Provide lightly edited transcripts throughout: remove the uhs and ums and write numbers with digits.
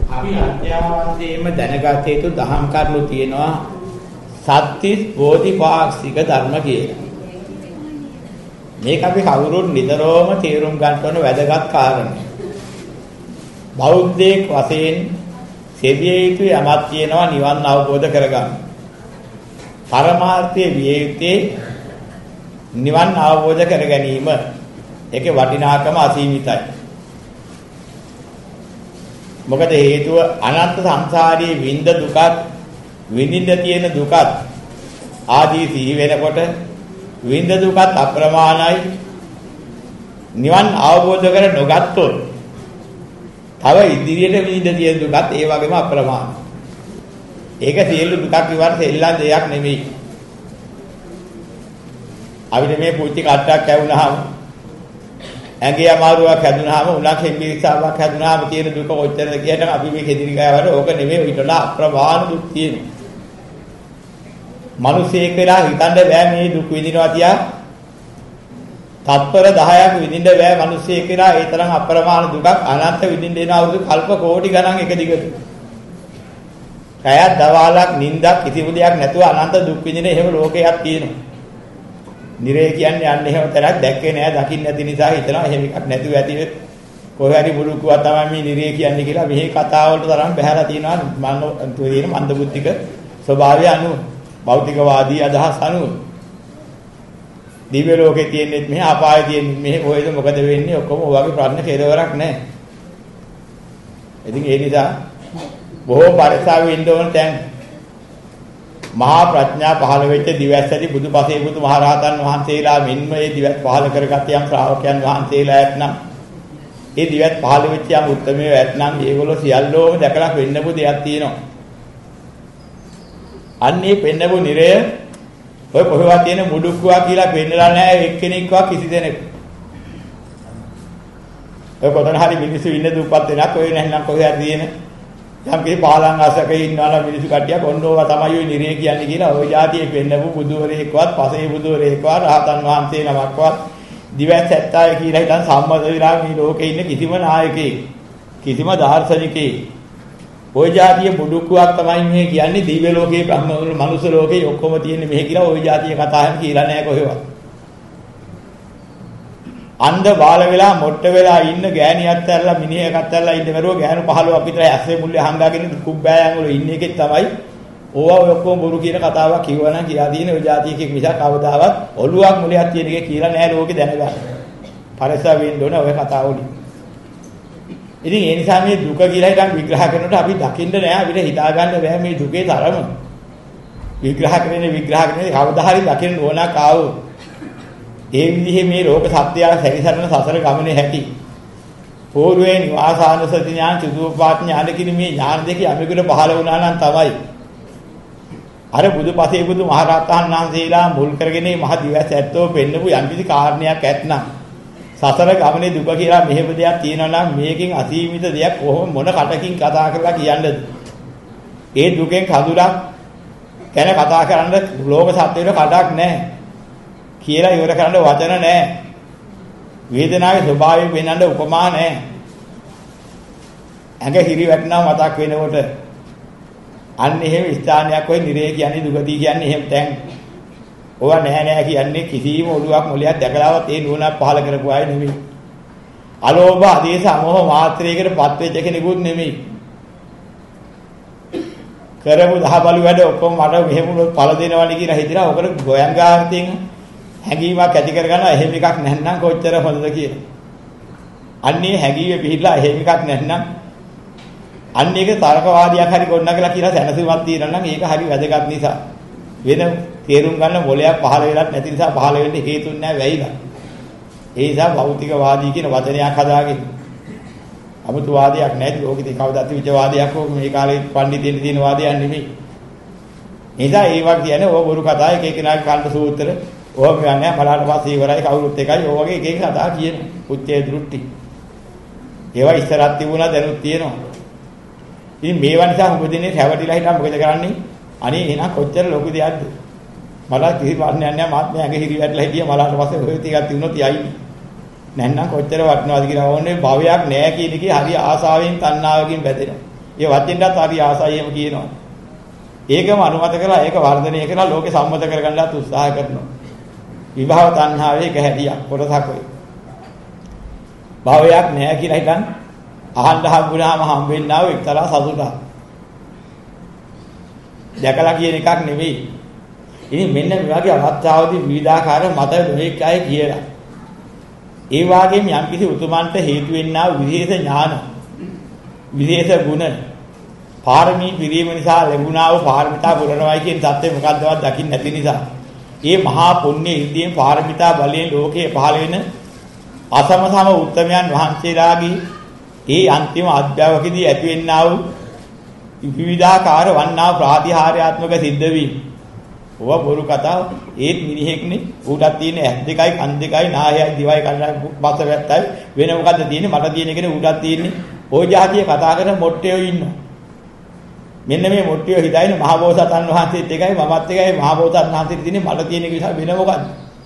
අපි අත්‍යවශ්‍යයෙන්ම දැනගත යුතු දහම් කරුණු තියෙනවා සත්‍තිස් බෝධිපාක්ෂික ධර්ම කියලා. මේක අපි කවුරුත් නිතරම තේරුම් ගන්න ඕන වැදගත් කාරණයක්. බෞද්ධයෙක් වශයෙන් සෙවිය යුතු යමක් තියෙනවා නිවන් අවබෝධ කරගන්න. පරමාර්ථයේ විය යුත්තේ නිවන් අවබෝධ කර ගැනීම. ඒකේ වටිනාකම අසීමිතයි. මොකද හේතුව අනන්ත සංසාරයේ විඳ දුකත් විඳින්න තියෙන දුකත් ආදී සිහි වෙනකොට විඳ දුකත් අප්‍රමාණයි. නිවන් අවබෝධ කර නොගත්තොත් තව ඉදිරියට විඳින්න තියෙන දුකත් ඒ වගේම අප්‍රමාණයි. ඒක සියලු දුකක් ඉවර දෙල්ලන් දෙයක් නෙමෙයි. අපිට මේ පුංචි කට්ටක් ඇවුනහම ඇඟේ අමාරුවක් හැදුනහම උණක් හෙම්බිරිස්සාවක් හැදුනහම තියෙන දුක කොච්චරද කියනනම් අපි මේ කෙදිරි ගාවට ඕක නෙමෙයි ඊටලා අප්‍රමාණ දුක් තියෙනවා. මිනිසෙක් වෙලා හිතන්න බෑ මේ දුක් විඳිනවා තියා. තත්පර 10ක් විඳින්න බෑ මිනිසෙක් වෙලා ඒ තරම් අප්‍රමාණ දුකක් අනන්ත විඳින්න එන අවුරුදු කල්ප කෝටි ගණන් එක දිගට. කයත් දවාලක් නිින්දක් කිසිම දෙයක් නැතුව අනන්ත දුක් විඳින එහෙම ලෝකයක් තියෙනවා. නිරේ කියන්නේ යන්නේ එහෙම තරක් දැක්කේ නෑ දකින්න නැති නිසා හිතනවා එහෙම එකක් නැතුව ඇති කොහේ හරි බුරුකුවා තමයි මේ නිරේ කියන්නේ කියලා මෙහි කතාවලට තරම් බහැලා තියෙනවා මම තියෙන මන්දබුද්ධික ස්වභාවය අනුව භෞතිකවාදී අදහස් අනුව දිව්‍ය ලෝකේ තියෙන්නේ මෙහි අපායේ තියෙන්නේ මෙහි කොහෙද මොකද වෙන්නේ ඔක්කොම ඔයගේ ප්‍රශ්න කෙලවරක් නෑ. ඉතින් ඒ නිසා බොහෝ පරිසාවෙ ඉන්න ඕන දැන් මහා ප්‍රඥා පහළ වෙච්ච දිවැස්සටි බුදුපසේ බුදු මහරහතන් වහන්සේලා මෙන්ම මේ දිවැස් පහළ කරගත් යම් ශ්‍රාවකයන් වහන්සේලා ඇතනම් ඒ දිවැස් පහළ වෙච්ච යම් උත්තරමයේ ඇතනම් ඒගොල්ලෝ සියල්ලෝම දැකලා වෙන්නපු දෙයක් තියෙනවා. අන්නේ පෙන්නපු නිරය ඔය කොහෙවත් තියෙන මුඩුක්කුවා කියලා පෙන්නලා නැහැ එක්කෙනෙක්වත් කිසි දෙනෙක්. ඔය කොතන හරි මිනිස්සු ඉන්න දුප්පත් වෙනක් ඔය නැත්නම් කොහෙද තියෙන යම් කී පාලං අසක ඉන්නවා මිනිස්සු කට්ටියක් ඔන්නෝවා තමයි ඔය නිරේ කියන්නේ කියලා ඔය જાතියේ පෙන්නපු බුදුවරයෙක්වත් පසේ බුදුවරයෙක්වත් රහතන් වහන්සේ නමක්වත් දිවස් ඇත්තාය කියලා හිතන් සම්මත විලා මේ ලෝකේ ඉන්න කිසිම නායකයෙක් කිසිම දාර්ශනිකයෙක් ඔය જાතියේ බුදුකුවක් තමයි මේ කියන්නේ දිව්‍ය ලෝකේ බ්‍රහ්ම මනුස්ස ලෝකේ ඔක්කොම තියෙන්නේ මෙහෙ කියලා ඔය જાතියේ කතාවෙන් කියලා නැහැ කොහෙවත්. අන්ධ බාල වෙලා මොට්ට වෙලා ඉන්න ගෑණියත් ඇරලා මිනිහෙක් අත්හැරලා ඉන්න මරුව ගෑනු 15ක් විතර ඇස්සේ මුල්ලේ හංගාගෙන කුබ්බෑයන් වල ඉන්න එකෙක් තමයි ඕවා ඔය ඔක්කොම බොරු කියන කතාවක් කිව්වනම් කියලා තියෙන ඔය જાතියකෙක් මිසක් කවදාවත් ඔළුවක් මුලයක් තියෙන එකේ කියලා නෑ ලෝකේ දැනගන්න. පරිසව වෙන්න ඕන ඔය කතාව වලින්. ඉතින් ඒ නිසා මේ දුක කියලා හිතන් විග්‍රහ කරනකොට අපි දකින්න නෑ අපිට හිතා ගන්න බෑ මේ දුකේ තරම. විග්‍රහ කරන්නේ කවදා හරි දකින්න ඕනක් ආවොත් ඒ විදිහේ මේ ලෝක සත්‍යය සැරිසරන සසර ගමනේ හැටි. පූර්වේ නිවාසානුසති ඥාන චතුප්පාත් ඥාන කියන මේ ඥාන දෙක යමෙකුට පහළ වුණා නම් තමයි අර බුදුපසේ බුදු මහරහතන් වහන්සේලා මුල් කරගෙන මේ මහ දිවස් ඇත්තෝ පෙන්නපු යම්කිසි කාරණයක් ඇත්නම් සසර ගමනේ දුක කියලා මෙහෙම දෙයක් තියෙනවා නම් මේකෙන් අසීමිත දෙයක් කොහොම මොන කටකින් කතා කරලා කියන්නද? ඒ දුකෙන් කඳුලක් ගැන කතා කරන්න ලෝක සත්‍යයට කඩක් නැහැ. කියලා ඉවර කරන්න වචන නැහැ. වේදනාවේ ස්වභාවය වෙනඳ උපමා නැහැ. ඇඟ හිරි වැටෙනවා මතක් වෙනකොට. අන්න එහෙම ස්ථානයක් ඔය නිරේ කියන්නේ දුගතිය කියන්නේ එහෙම තැන්. ඕවා නැහැ කියන්නේ කිසිම ඔළුවක් මොලයක් දැකලාවත් ඒ නුවණක් පහල කරපු අය නෙමෙයි. අලෝභ ආදේශ අමෝහ මාත්‍රයකට පත් වෙච්ච කෙනෙකුත් නෙමෙයි. කරපු දහබලු වැඩ ඔක්කොම මට මෙහෙම පළ දෙනවනේ කියලා හිතලා ඔකට ගෝයන්ගාර්ථයෙන් හැඟීමක් ඇති කරගන්නවා එහෙම එකක් නැත්නම් කොච්චර හොඳද කියලා. අන්නේ හැඟීමේ පිළිලා එහෙම එකක් නැත්නම් අන්න ඒක තරකවාදියක් හරි ගොන්නගලා කියලා සැනසීමක් තියෙනවා නම් ඒක හරි වැදගත් නිසා. වෙන තේරුම් ගන්න මොලයක් පහළ වෙලක් නැති නිසා පහළ වෙන්න හේතුන් නැහැ වෙයිලා. ඒ නිසා භෞතිකවාදී කියන වචනයක් හදාගෙන 아무තු වාදයක් නැති ලෝකෙදී කවදාත් විචවාදයක් හෝ මේ කාලේ පඬිතින් තියෙන වාදයක් නෙමෙයි. එනිසා ඒ වගේ කියන්නේ ඕක බොරු කතා එක එකනාගේ කල්ප සූත්‍ර ඕක කියන්නේ මලාට පස්සේ ඉවරයි කවුරුත් එකයි ඕ වගේ එක එක කතා කියන උච්චේ දෘෂ්ටි. ඒවා ඉස්සරහත් තිබුණා දැනුත් තියෙනවා. ඉතින් මේවා නිසා මොකද ඉන්නේ රැවටිලා හිටන් මොකද කරන්නේ? අනේ එහෙනම් කොච්චර ලොකු දෙයක්ද? මලා කිසි ප්‍රශ්නයක් නැහැ මාත් මේ ඇඟ හිරි වැටලා හිටිය මලාට පස්සේ ඔය ටිකක් තිබුණොත් යයි. නැත්නම් කොච්චර වටිනවද කියලා ඕනේ භවයක් නැහැ කියන එකේ හරි ආසාවෙන් තණ්හාවකින් බැඳෙනවා. ඒ වචෙන්ටත් හරි ආසයි එහෙම කියනවා. ඒකම අනුමත කරලා ඒක වර්ධනය කරලා ලෝකේ සම්මත කරගන්නත් උත්සාහ කරනවා. විභව තණ්හාවේ එක හැටියක් කොටසක් ඔය. භවයක් නැහැ කියලා හිතන් අහන්න හම්බුනාම හම්බෙන්නා වූ එක්තරා සතුටක්. දැකලා කියන එකක් නෙවෙයි. ඉතින් මෙන්න මේ වගේ අවස්ථාවදී විවිධාකාර මත නොඑක අය කියලා. ඒ වගේම යම්කිසි උතුමන්ට හේතු වෙන්නා වූ විශේෂ ඥාන, විශේෂ ගුණ, පාරමී පිරීම නිසා ලැබුණා වූ පාරමිතා පුරනවායි කියන தත්ත්වය මොකද්දවත් දකින්න නැති නිසා. මේ මහා පුණ්‍ය ඉර්ධියෙන් පාරමිතා බලයෙන් ලෝකයේ පහළ වෙන අසමසම උත්තමයන් වහන්සේලාගේ ඒ අන්තිම අධ්‍යාවකදී ඇති වෙන්නා වූ විවිධාකාර වන්නා ප්‍රාතිහාර්යාත්මක සිද්ධ වීම. ඔව බොරු කතාව. ඒත් මිනිහෙක්නේ ඌටත් තියෙන ඇස් දෙකයි කන් දෙකයි නායයි දිවයි කනයි බස වැත්තයි වෙන මොකද්ද තියෙන්නේ මට තියෙන එකනේ ඌටත් තියෙන්නේ. ওই જાතිය කතා කරන මොට්ටයෝ ඉන්නවා. මෙන්න මේ මොට්ටියෝ හිතයිනේ මහබෝසතන් වහන්සේත් එකයි මමත් එකයි මහබෝසතන් වහන්සේට තියෙන්නේ මට තියෙන එක නිසා වෙන මොකද්ද?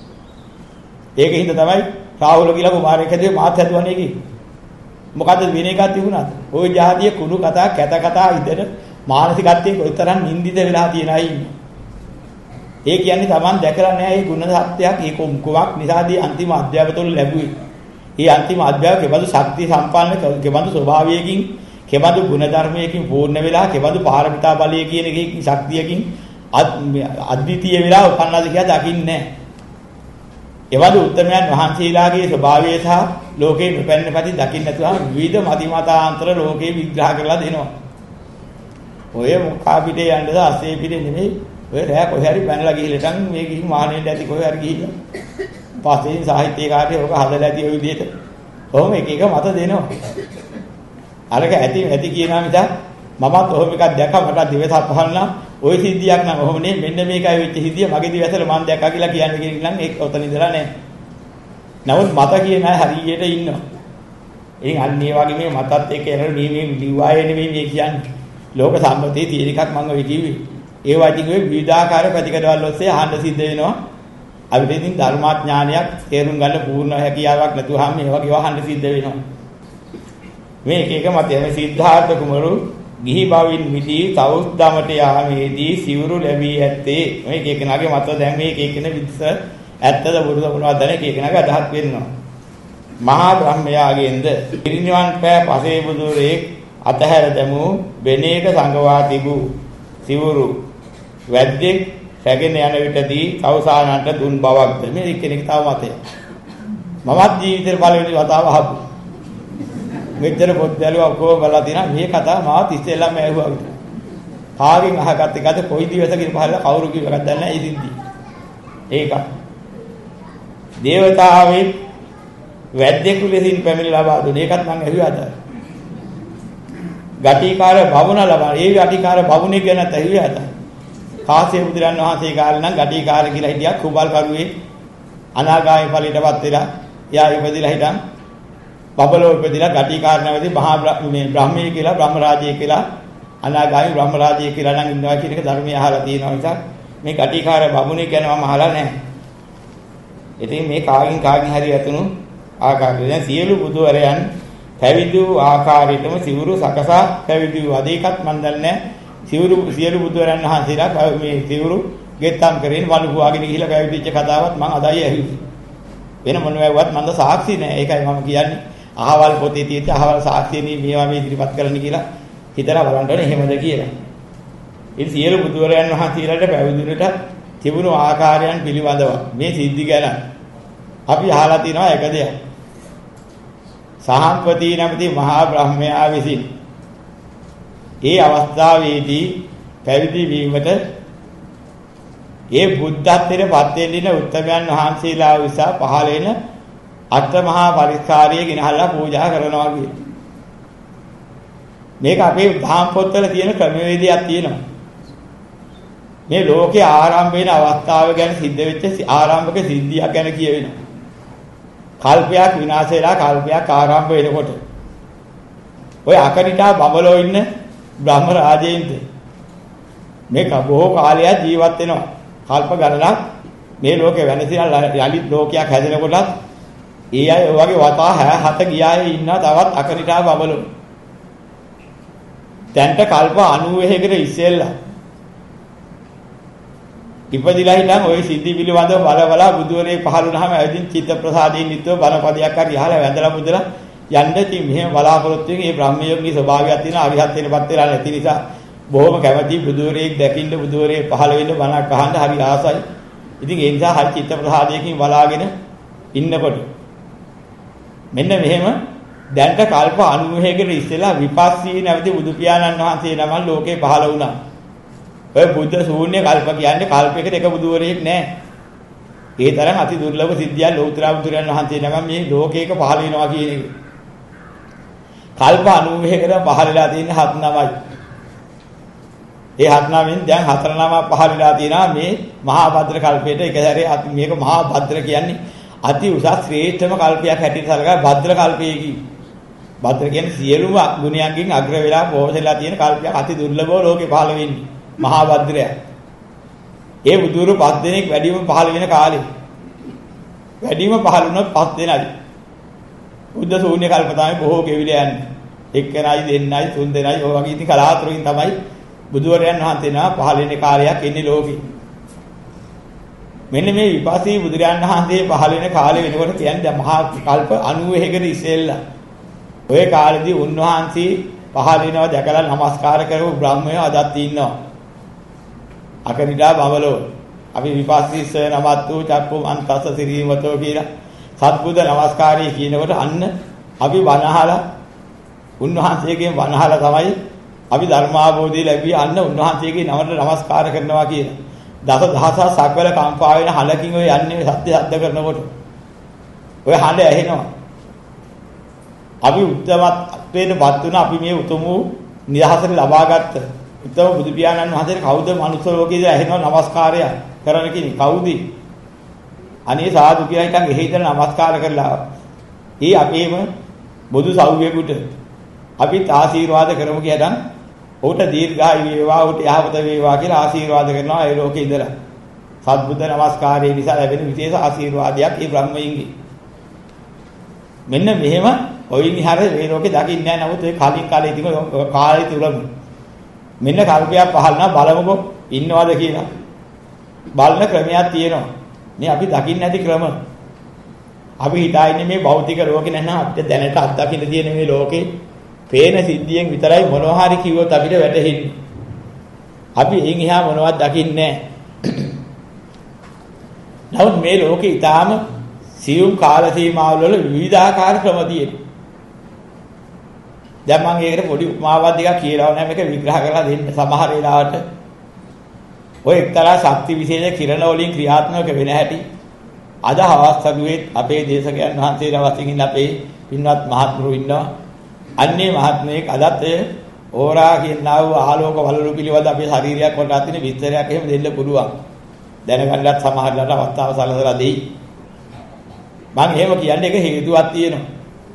ඒකින්ද තමයි රාහුල කියලා කුමාරයෙක් හැදුවේ මාත් හැදුවනේ කි. මොකද්ද වෙන එකක් තිබුණාද? ওই જાතිය කුණු කතා කැත කතා ඉදට මානසිකත්වයේ කොයිතරම් නිඳිත වෙලා තියෙන අය ඉන්නේ. ඒ කියන්නේ Taman දැකලා නැහැ මේ ගුණ සත්‍යයක් ඒ කොමක් නිසාදී අන්තිම අධ්‍යාපනවල ලැබුවේ. මේ අන්තිම අධ්‍යාපනය කෙබඳු ශක්ති සම්පන්න කෙබඳු ස්වභාවයකින් කෙබඳු ගුණ ධර්මයකින් පූර්ණ වෙලා කෙබඳු පාරමිතා බලය කියන එකකින් ශක්තියකින් අද්විතීය වෙලා උපන්නද කියලා දකින්නේ නැහැ. එවදු උත්තමයන් වහන්සේලාගේ ස්වභාවය සහ ලෝකේ මෙපැන්න පැති දකින්න නැතුව විවිධ මතිමතාන්තර ලෝකේ විග්‍රහ කරලා දෙනවා. ඔය මොකා පිටේ යන්නද අස්සේ පිටේ නෙමෙයි. ඔය රෑ කොහේ හරි පැනලා ගිහිල්ලා නම් මේ ගිහින් මහණෙන්ද ඇති කොහේ හරි ගිහිල්ලා. පස්සේ සාහිත්‍යකාරයෝ ඔක හදලා ඇති ඔය විදිහට. කොහොම එක එක මත දෙනවා. අරක ඇති කියනවා මිස මමත් ඔහොම එකක් දැක්කා මට දිවස පහළනා ওই සිද්ධියක් නම් ඔහොම නේ මෙන්න මේකයි වෙච්ච සිද්ධිය මගේ දිවසල මම දැක්කා කියලා කියන්න කෙනෙක් නම් ඒක ඔතන ඉඳලා නැහැ. නමුත් මත කියන අය හරියට ඉන්නවා. ඉතින් අන්න ඒ වගේ මේ මතත් එක්ක එනර මේ ලිවායේ නෙමෙයි මේ කියන්නේ. ලෝක සම්මතයේ තියෙන එකක් මම ඔය කිව්වේ. ඒ වගේ විවිධාකාර ප්‍රතිකඩවල ඔස්සේ අහන්න සිද්ධ වෙනවා. අපිට ඉතින් ධර්මාඥානයක් තේරුම් ගන්න පූර්ණ හැකියාවක් නැතුවම මේ වගේ අහන්න සිද්ධ වෙනවා. මේ එක එක මතය මේ සිද්ධාර්ථ කුමරු ගිහි බවින් මිදී තවුස්දමට යාමේදී සිවුරු ලැබී ඇත්තේ මේ එක එකනාගේ මත දැන් මේ එක එකන විස්ස ඇත්තද බොරුද මොනවද දැන එක එකනාගේ අදහස් වෙනවා. මහා බ්‍රහ්මයාගෙන්ද පිරිනිවන් පෑ පසේ බුදුරේ අතහැර දැමු බෙනේක සංගවා තිබූ සිවුරු වැද්දෙක් රැගෙන යන විටදී අවසානට දුන් බවක්ද මේ එක්කෙනෙක් තව මතය. මමත් ජීවිතේ පළවෙනි වතාව අහපු. මෙච්චර පොත් දැලුවා ඔක්කොම බලලා තියෙනවා මේ කතාව මාත් ඉස්සෙල්ලාම ඇහුවා විතර. කාගෙන් අහගත්ත එකද කොයි දිවසකින් පහළ කවුරු කිව්වද දන්නේ නැහැ ඒ සිද්ධිය. ඒක. දේවතාවෙක් වැද්දෙකු ලෙසින් පැමිණ ලබා දුන ඒකත් මම ඇහුවා අද. ගටිකාර බවුණ ලබන ඒ ගටිකාර බවුණේ ගැන ඇහුවා අද. කාශ්‍යප බුදුරන් වහන්සේ කාලේ නම් ගටිකාර කියලා හිටියා කුබල් කරුවේ අනාගාමී ඵලයටපත් වෙලා එයා ඉපදිලා හිටන් බබලෝ ඉපදිලා ගටිකාර නැවදී මහා බ්‍රහ්මී කියලා බ්‍රහ්ම රාජ්‍යය කියලා අනාගාමී බ්‍රහ්ම රාජ්‍යය කියලා නම් ඉන්නවා කියන එක ධර්මයේ අහලා තියෙනවා නිසා මේ ගටිකාර බබුණේ ගැන මම අහලා නැහැ. ඉතින් මේ කාගෙන් හරි ඇතුණු ආකාරය දැන් සියලු බුදුවරයන් පැවිදි වූ ආකාරයටම සිවුරු සකසා පැවිදි වූ අධිකත් මන් දන්නේ සියලු බුදුරන් වහන්සේලා මේ සිවුරු ගෙත්තම් කරගෙන වලුවාගෙන ගිහිලා පැවිදිච්ච කතාවත් මම අදයි ඇහුවේ. වෙන මොනවාවත් මන්ද සාක්ෂි නෑ. ඒකයි මම කියන්නේ. අහවල් පොතේ තියෙච්ච අහවල් සාක්ෂියනේ මේවා මේ ඉදිරිපත් කරන්න කියලා හිතලා බලන්න ඕනේ එහෙමද කියලා. ඉතින් සියලු බුදුරයන් වහන්සේලාට පැවිදිුණට තිබුණු ආකාරයන් පිළිබඳව මේ සිද්ධි ගැන අපි අහලා තිනවා එක දෙයක්. සහම්පති නැමැති මහා බ්‍රහ්මයා විසින් ඒ අවස්ථාවේදී පැවිදි වීමට ඒ බුද්ධත්වයට පත් වෙන්න උත්තමයන් වහන්සේලා විසා පහළ වෙන අටමහා පරිස්කාරයේ ගෙනහලා පූජා කරනවා කියන. මේක අපේ දහම් පොත්වල තියෙන ක්‍රමවේදයක් තියෙනවා. මේ ලෝකේ ආරම්භ වෙන අවස්ථාව ගැන සිද්ධ වෙච්ච ආරම්භක සිද්ධියක් ගැන කියවෙනවා. කල්පයක් විනාශ වෙලා කල්පයක් ආරම්භ වෙනකොට ඔය අකනිටා බබලෝ ඉන්න බ්‍රහ්ම රාජයෙන්ද මේක බොහෝ කාලයක් ජීවත් වෙනවා. කල්ප ගණනක් මේ ලෝකේ වෙනසිලා යලිත් ලෝකයක් හැදෙනකොටත් ඒ අය ඔය වගේ වතා 67 ගියායේ ඉන්නා තවත් අකනිටා බබලෝ. දැන්ට කල්ප 91කට ඉස්සෙල්ලා ඉපදිලා හිටන් ওই සිද්ධි පිළිබඳව බල බුදුරේ පහළ වුණාම ඇවිදින් චිත්ත ප්‍රසාදයෙන් නිත්ව බණපදයක් හරි අහලා වැඳලා මුදලා යන්න ඉතින් මෙහෙම බලාපොරොත්තු වෙන මේ බ්‍රහ්මයෝගී ස්වභාවයක් තියෙන අරිහත් වෙනපත් වෙලා නැති නිසා බොහොම කැමැති බුදුරේ දැකින්න බුදුරේ පහළ වෙන්න බණක් අහන්න හරි ආසයි. ඉතින් ඒ නිසා හරි චිත්ත ප්‍රසාදයකින් බලාගෙන ඉන්නකොට මෙන්න මෙහෙම දැන්ට කල්ප 91කට ඉස්සෙල්ලා විපස්සී නැවති බුදු පියාණන් වහන්සේ නම ලෝකේ පහළ වුණා. ඔය බුද්ධ ශූන්‍ය කල්ප කියන්නේ කල්පයකට එක බුදුවරයෙක් නැහැ. ඒ තරම් අති දුර්ලභ සිද්ධියක් ලෞතර බුදුරයන් වහන්සේ නම මේ ලෝකයක පහළ වෙනවා කියන එක. කල්ප 91කට පහළලා තියෙන 7 නමයි. ඒ 7 නමෙන් දැන් 4 නම පහළලා තියෙනවා මේ මහා භද්‍ර කල්පයට. ඒක හැරේ මේක මහා භද්‍ර කියන්නේ අති උසස් ශ්‍රේෂ්ඨම කල්පයක් හැටියට සලකා භද්‍ර කල්පයේකි. භද්‍ර කියන්නේ සියලුම ගුණයන්ගෙන් අග්‍ර වෙලා පොහොසලා තියෙන කල්පයක් අති දුර්ලභව ලෝකේ පහළ වෙන්නේ. මහා භද්‍රය. ඒ බුදුරු 5 දෙනෙක් වැඩිම පහළ වෙන කාලේ. වැඩිම පහළ වුණොත් 5 දෙනයි. බුද්ධ ශූන්‍ය කල්ප තමයි බොහෝ ගෙවිලා යන්නේ. එක්කෙනයි දෙන්නයි තුන් දෙනයි ඔය වගේ ඉතින් කලාතුරකින් තමයි බුදුවරයන් වහන්සේ නා පහළ වෙන කාලයක් එන්නේ ලෝකෙ. මෙන්න මේ විපස්සී බුදුරයන් වහන්සේ පහළ වෙන කාලේ වෙනකොට කියන්නේ මහා කල්ප 91කට ඉස්සෙල්ලා. ඔය කාලෙදී උන්වහන්සේ පහළ වෙනවා දැකලා නමස්කාර කරපු බ්‍රාහ්මණයෝ අදත් ඉන්නවා. අකනිඩා බවලෝ අපි විපස්සී ස නමත්තු චක්කු අන්තස්ස සිරීමතෝ කියලා සත්බුද්ධ නමස්කාරය කියනකොට අන්න අපි වනහලා උන්වහන්සේගෙන් වනහලා තමයි අපි ධර්මාභෝධය ලැබී අන්න උන්වහන්සේගේ නමට නමස්කාර කරනවා කියලා. දස දහසක් සක්වල කම්පා වෙන හලකින් ඔය යන්නේ සත්‍ය ශබ්ද කරනකොට ඔය හඬ ඇහෙනවා. අපි උත්තමත්වයටපත් වුණා. අපි මේ උතුම් නිදහසට ලබාගත්ත උත්තම බුදු පියාණන් වහන්සේ කවුද මනුස්ස ලෝකයේ ඇහෙනවා නමස්කාරය කරන්න කියන්නේ කවුද? අනේ සාදු කියලා හිටන් එහෙ ඉඳලා නමස්කාර කරලා ඒ අපේම බුදු සෞව්‍යකුට අපි ආශිර්වාද කරමු කියනනම් ඔහුට දීර්ඝායු වේවා ඔහුට යහපත වේවා කියලා ආශිර්වාද කරනවා ඒ ලෝකේ ඉඳලා. සත්බුද්ධ නමස්කාරයේ නිසා ලැබෙන විශේෂ ආශිර්වාදයක් ඒ බ්‍රහ්මයින්ගේ. මෙන්න මෙහෙම ඔයින් හර මේ ලෝකේ දකින්නේ නැහැ. නමුත් ඒ කලින් කාලේ ඉතින් කාලේ තුලම මෙන්න කල්පයක් පහළනා බලමුකෝ ඉන්නවද කියලා. බලන ක්‍රමයක් තියෙනවා. මේ අපි දකින්නේ නැති ක්‍රම. අපි හිතා ඉන්නේ මේ භෞතික ලෝකේ නැත්නම් අපිට දැනට අත්දකින්න තියෙන මේ ලෝකේ පේන සිද්ධියෙන් විතරයි මොනවා හරි කිව්වොත් අපිට වැටහෙන්නේ. අපි එයින් එහා මොනවත් දකින්නේ නැහැ. නමුත් මේ ලෝකේ ඊටාම සියුම් කාල සීමාවල වල විවිධාකාර ක්‍රම තියෙනවා. දැන් මම ඒකට පොඩි උපමාවක් දෙකක් කියලාව නෑ මේක විග්‍රහ කරලා දෙන්න සමහර වෙලාවට ඔය එක්තරා ශක්ති විශේෂ කිරණ වලින් ක්‍රියාත්මක වෙන හැටි අද අවස්ථාවේ අපේ දේශකයන් වහන්සේලා වශයෙන් අපේ පින්වත් මහත්මුරු ඉන්නවා. අන්නේ මහත්මයෙක් අදත් ඕරා කියනවා වූ ආලෝක වලලු පිළිවෙල අපේ ශරීරයක් වලට අතින විස්තරයක් එහෙම දෙන්න පුළුවන්. දැනගන්නත් සමහරවිට අවස්ථාව සලසලා දෙයි. මම එහෙම කියන්නේ ඒක හේතුවක් තියෙනවා.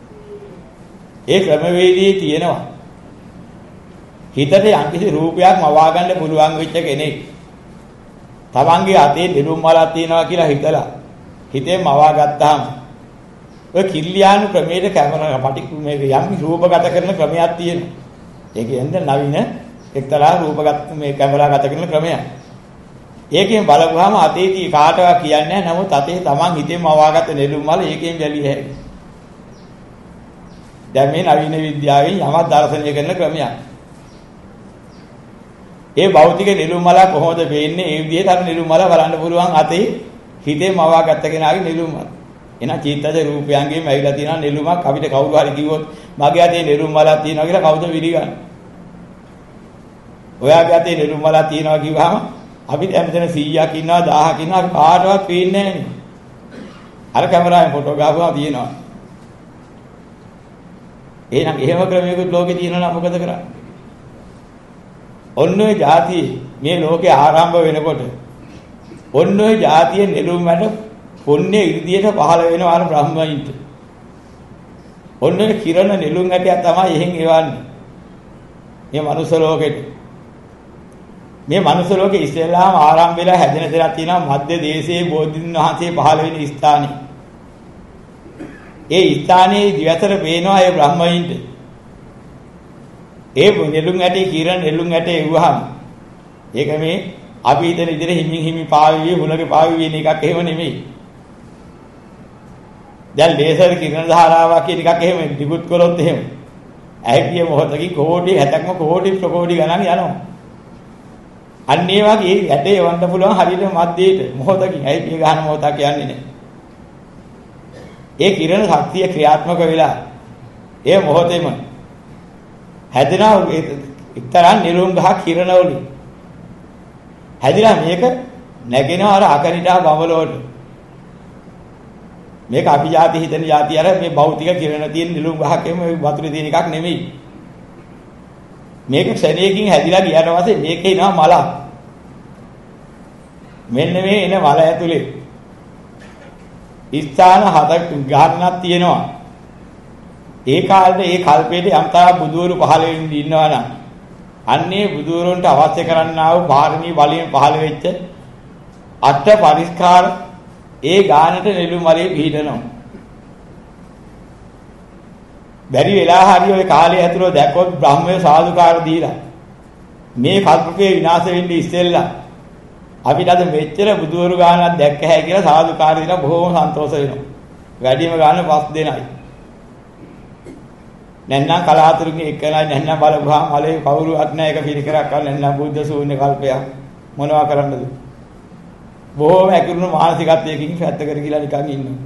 ඒ ක්‍රමවේදයේ තියෙනවා. හිතට යම්කිසි රූපයක් මවා ගන්න පුළුවන් වෙච්ච කෙනෙක් තමන්ගේ අතේ දෙලුම් වලක් තියෙනවා කියලා හිතලා හිතේ මවා ගත්තාම ඔය කිල්ලියානු ක්‍රමයේ කැමරා පටික් මේක යම් රූපගත කරන ක්‍රමයක් තියෙනවා. ඒ කියන්නේ නවීන එක්තරා රූපගත මේ කැමරාගත කරන ක්‍රමයක්. ඒකෙන් බලපුවාම අතේදී කාටවත් කියන්නේ නැහැ. නමුත් අතේ තමන් හිතේම මවාගත්ත නෙළුම් මල ඒකෙන් බැලිය හැකියි. දැන් මේ නවීන විද්‍යාවෙන් යමක් දර්ශනය කරන ක්‍රමයක්. ඒ භෞතික නෙළුම් මල කොහොමද වෙන්නේ? ඒ විදිහට අර නෙළුම් මල බලන්න පුළුවන් අතේ හිතේ මවාගත්ත කෙනාගේ නෙළුම් මල. එන චිත්තජ රූපයන්ගෙන් ඇවිල්ලා තියෙන නෙළුමක් අපිට කවුරු හරි කිව්වොත් මගේ අතේ නෙළුම් මලක් තියෙනවා කියලා කවුද පිළිගන්නේ? ඔයාගේ අතේ නෙළුම් මලක් තියෙනවා කිව්වහම අපිට එතන 100ක් ඉන්නවා 1000ක් ඉන්නවා අපි කාටවත් පේන්නේ නැහැ නේ. අර කැමරාවෙන් ෆොටෝ ගාපුවා තියෙනවා. එහෙනම් එහෙම ක්‍රමයකට ලෝකේ තියෙනවා නම් මොකද කරන්නේ? ඔන්න ඔය જાතිය මේ ලෝකේ ආරම්භ වෙනකොට ඔන්න ඔය જાතිය නෙළුම් මැට පුණ්‍ය ඉර්ධියට පහළ වෙනවා අර බ්‍රහ්මයින්ට. ඔන්න ඔය කිරණ නෙළුම් ඇටයක් තමයි එහෙන් එවන්නේ. මේ මනුස්ස ලෝකෙට. මේ මනුස්ස ලෝකේ ඉස්සෙල්ලාම ආරම්භ වෙලා හැදෙන දෙයක් තියෙනවා මධ්‍ය දේශයේ බෝධින් වහන්සේ පහළ වෙන ස්ථානේ. ඒ ස්ථානයේ දිවතර පේනවා ඒ බ්‍රහ්මයින්ට. ඒ නෙළුම් ඇටේ කිරණ නෙළුම් ඇටේ එව්වහම ඒක මේ අපි හිතන විදිහට හිමින් හිමි පාවිවි හුලගේ පාවිවි වෙන එකක් එහෙම නෙමෙයි. දැන් ලේසර් කිරණ ධාරාවක් කියන එකක් එහෙම දිගුත් කරොත් එහෙම ඇයි මොහොතකින් කෝටි 60ක්ම කෝටි ප්‍රකෝටි ගණන් යනවා. අන්න ඒ වගේ ඇටේ වන්න පුළුවන් හරියට මැදේට මොහොතකින් ඇයි මේ ගහන මොහොතක් යන්නේ නැහැ. ඒ කිරණ ශක්තිය ක්‍රියාත්මක වෙලා ඒ මොහොතේම හැදෙනා එක්තරා නිරුම් ගහ කිරණ වලින් හැදිලා මේක නැගෙනවා අර අකනිටා බවලෝට. මේක අපි જાති හිතන જાති අර මේ භෞතික කිරණ තියෙන නිලුම් ගහකෙම වතුරේ තියෙන එකක් නෙමෙයි. මේක ක්ෂණයකින් හැදිලා ගියාට පස්සේ මේකේ එනවා මල. මෙන්න මේ එන මල ඇතුලේ ස්ථාන හතක් ගානක් තියෙනවා. ඒ කාලේ ඒ කල්පයේ යම්තා බුදුවරු පහළ වෙන්න ඉන්නවා නම් අන්නේ බුදුවරුන්ට අවශ්‍ය කරන්නා වූ පාරමී බලයෙන් පහළ වෙච්ච අට පරිස්කාර ඒ ගානට නෙළුම් මලේ පිහිටනවා. බැරි වෙලා හරි ඔය කාලේ ඇතුළත දැක්කොත් බ්‍රහ්මයේ සාදුකාර දීලා මේ කල්පකේ විනාශ වෙන්නේ ඉස්සෙල්ලා අපිට අද මෙච්චර බුදුවරු ගානක් දැක්ක හැයි කියලා සාදුකාර දීලා බොහොම සන්තෝෂ වෙනවා. වැඩිම ගාන 5 දෙනයි. නැත්නම් කලාතුරකින් එකලයි නැත්නම් බලපුවාම මලේ කවුරුවත් නැහැ එක පිළිකරක් කරන්න නැත්නම් බුද්ධ ශූන්‍ය කල්පයක් මොනවා කරන්නද? බොහොම ඇකිරුණු මානසිකත්වයකින් පැත්තකට ගිහලා නිකන් ඉන්නවා.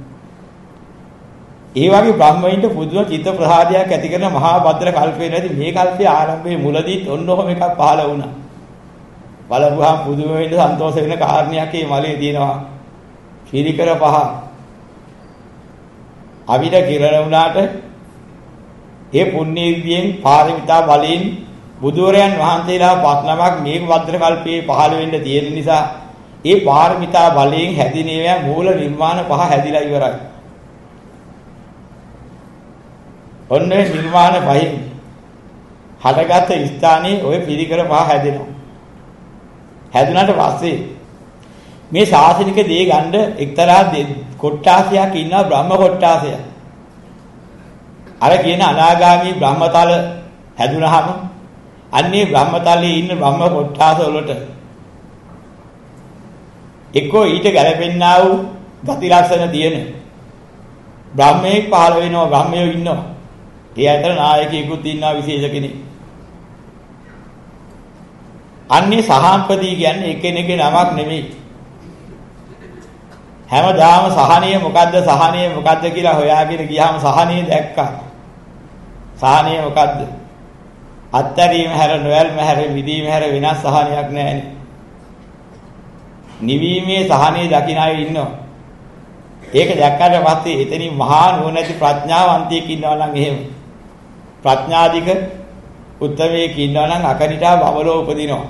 ඒ වගේ බ්‍රහ්මයින්ට පුදුම චිත්ත ප්‍රසාදයක් ඇති කරන මහා භද්‍ර කල්පේ නැති මේ කල්පයේ ආරම්භයේ මුලදීත් ඔන්න ඔහොම එකක් පහළ වුණා. බලපුවාම පුදුම වෙන්න සන්තෝෂ වෙන කාරණයක් මේ මලේ තියෙනවා. පිළිකර පහ. අපිට කිරණ වුණාට ඒ පුණ්‍යයෙන් පාරමිතා බලයෙන් බුදුරයන් වහන්සේලා 5 නමක් මේ භද්‍ර කල්පයේ පහළ වෙන්න තියෙන නිසා ඒ පාරමිතා බලයෙන් හැදිනේවා මූල නිර්මාණ 5 හැදිලා ඉවරයි. ඔන්නේ නිර්මාණ 5න් හටගත් ස්ථානයේ ওই පිළිකර 5 හැදෙනවා. හැදුනට පස්සේ මේ ශාසනික දේ ගන්න එක්තරා කොට්ටාසයක් ඉන්නවා බ්‍රහ්ම කොට්ටාසය. අර කියන අනාගාමී බ්‍රහ්මතල හැදුනහම අන්නේ බ්‍රහ්මතලයේ ඉන්න බ්‍රහ්ම කොට්ටාස වලට එක්කෝ ඊට ගැලපෙන්නා වූ ගති ලක්ෂණ තියෙන බ්‍රහ්මයෙක් පහළ වෙනවා බ්‍රහ්මයෝ ඉන්නවා. ඒ අතර නායකයෙකුත් ඉන්නවා විශේෂ කෙනෙක්. අන්නේ සහාම්පදී කියන්නේ එකිනෙකේ නමක් නෙමෙයි. හැමදාම සහනීය මොකද්ද කියලා හොයාගෙන ගියාම සහනීය දැක්කා. සහනීය මොකද්ද? අත්තරීම හැර නොයල්ම හැර විදීම හැර වෙනස් සහනයක් නැහැනේ. නිවීමේ සහනීය දකින්න අය ඉන්නවා. ඒක දැක්කට පස්සේ එතනින් මහා නුවණැති ප්‍රඥාවන්තයෙක් ඉන්නවා නම් එහෙම. ප්‍රඥාධික උත්තමයෙක් ඉන්නවා නම් අකනිටා බවලෝ උපදිනවා.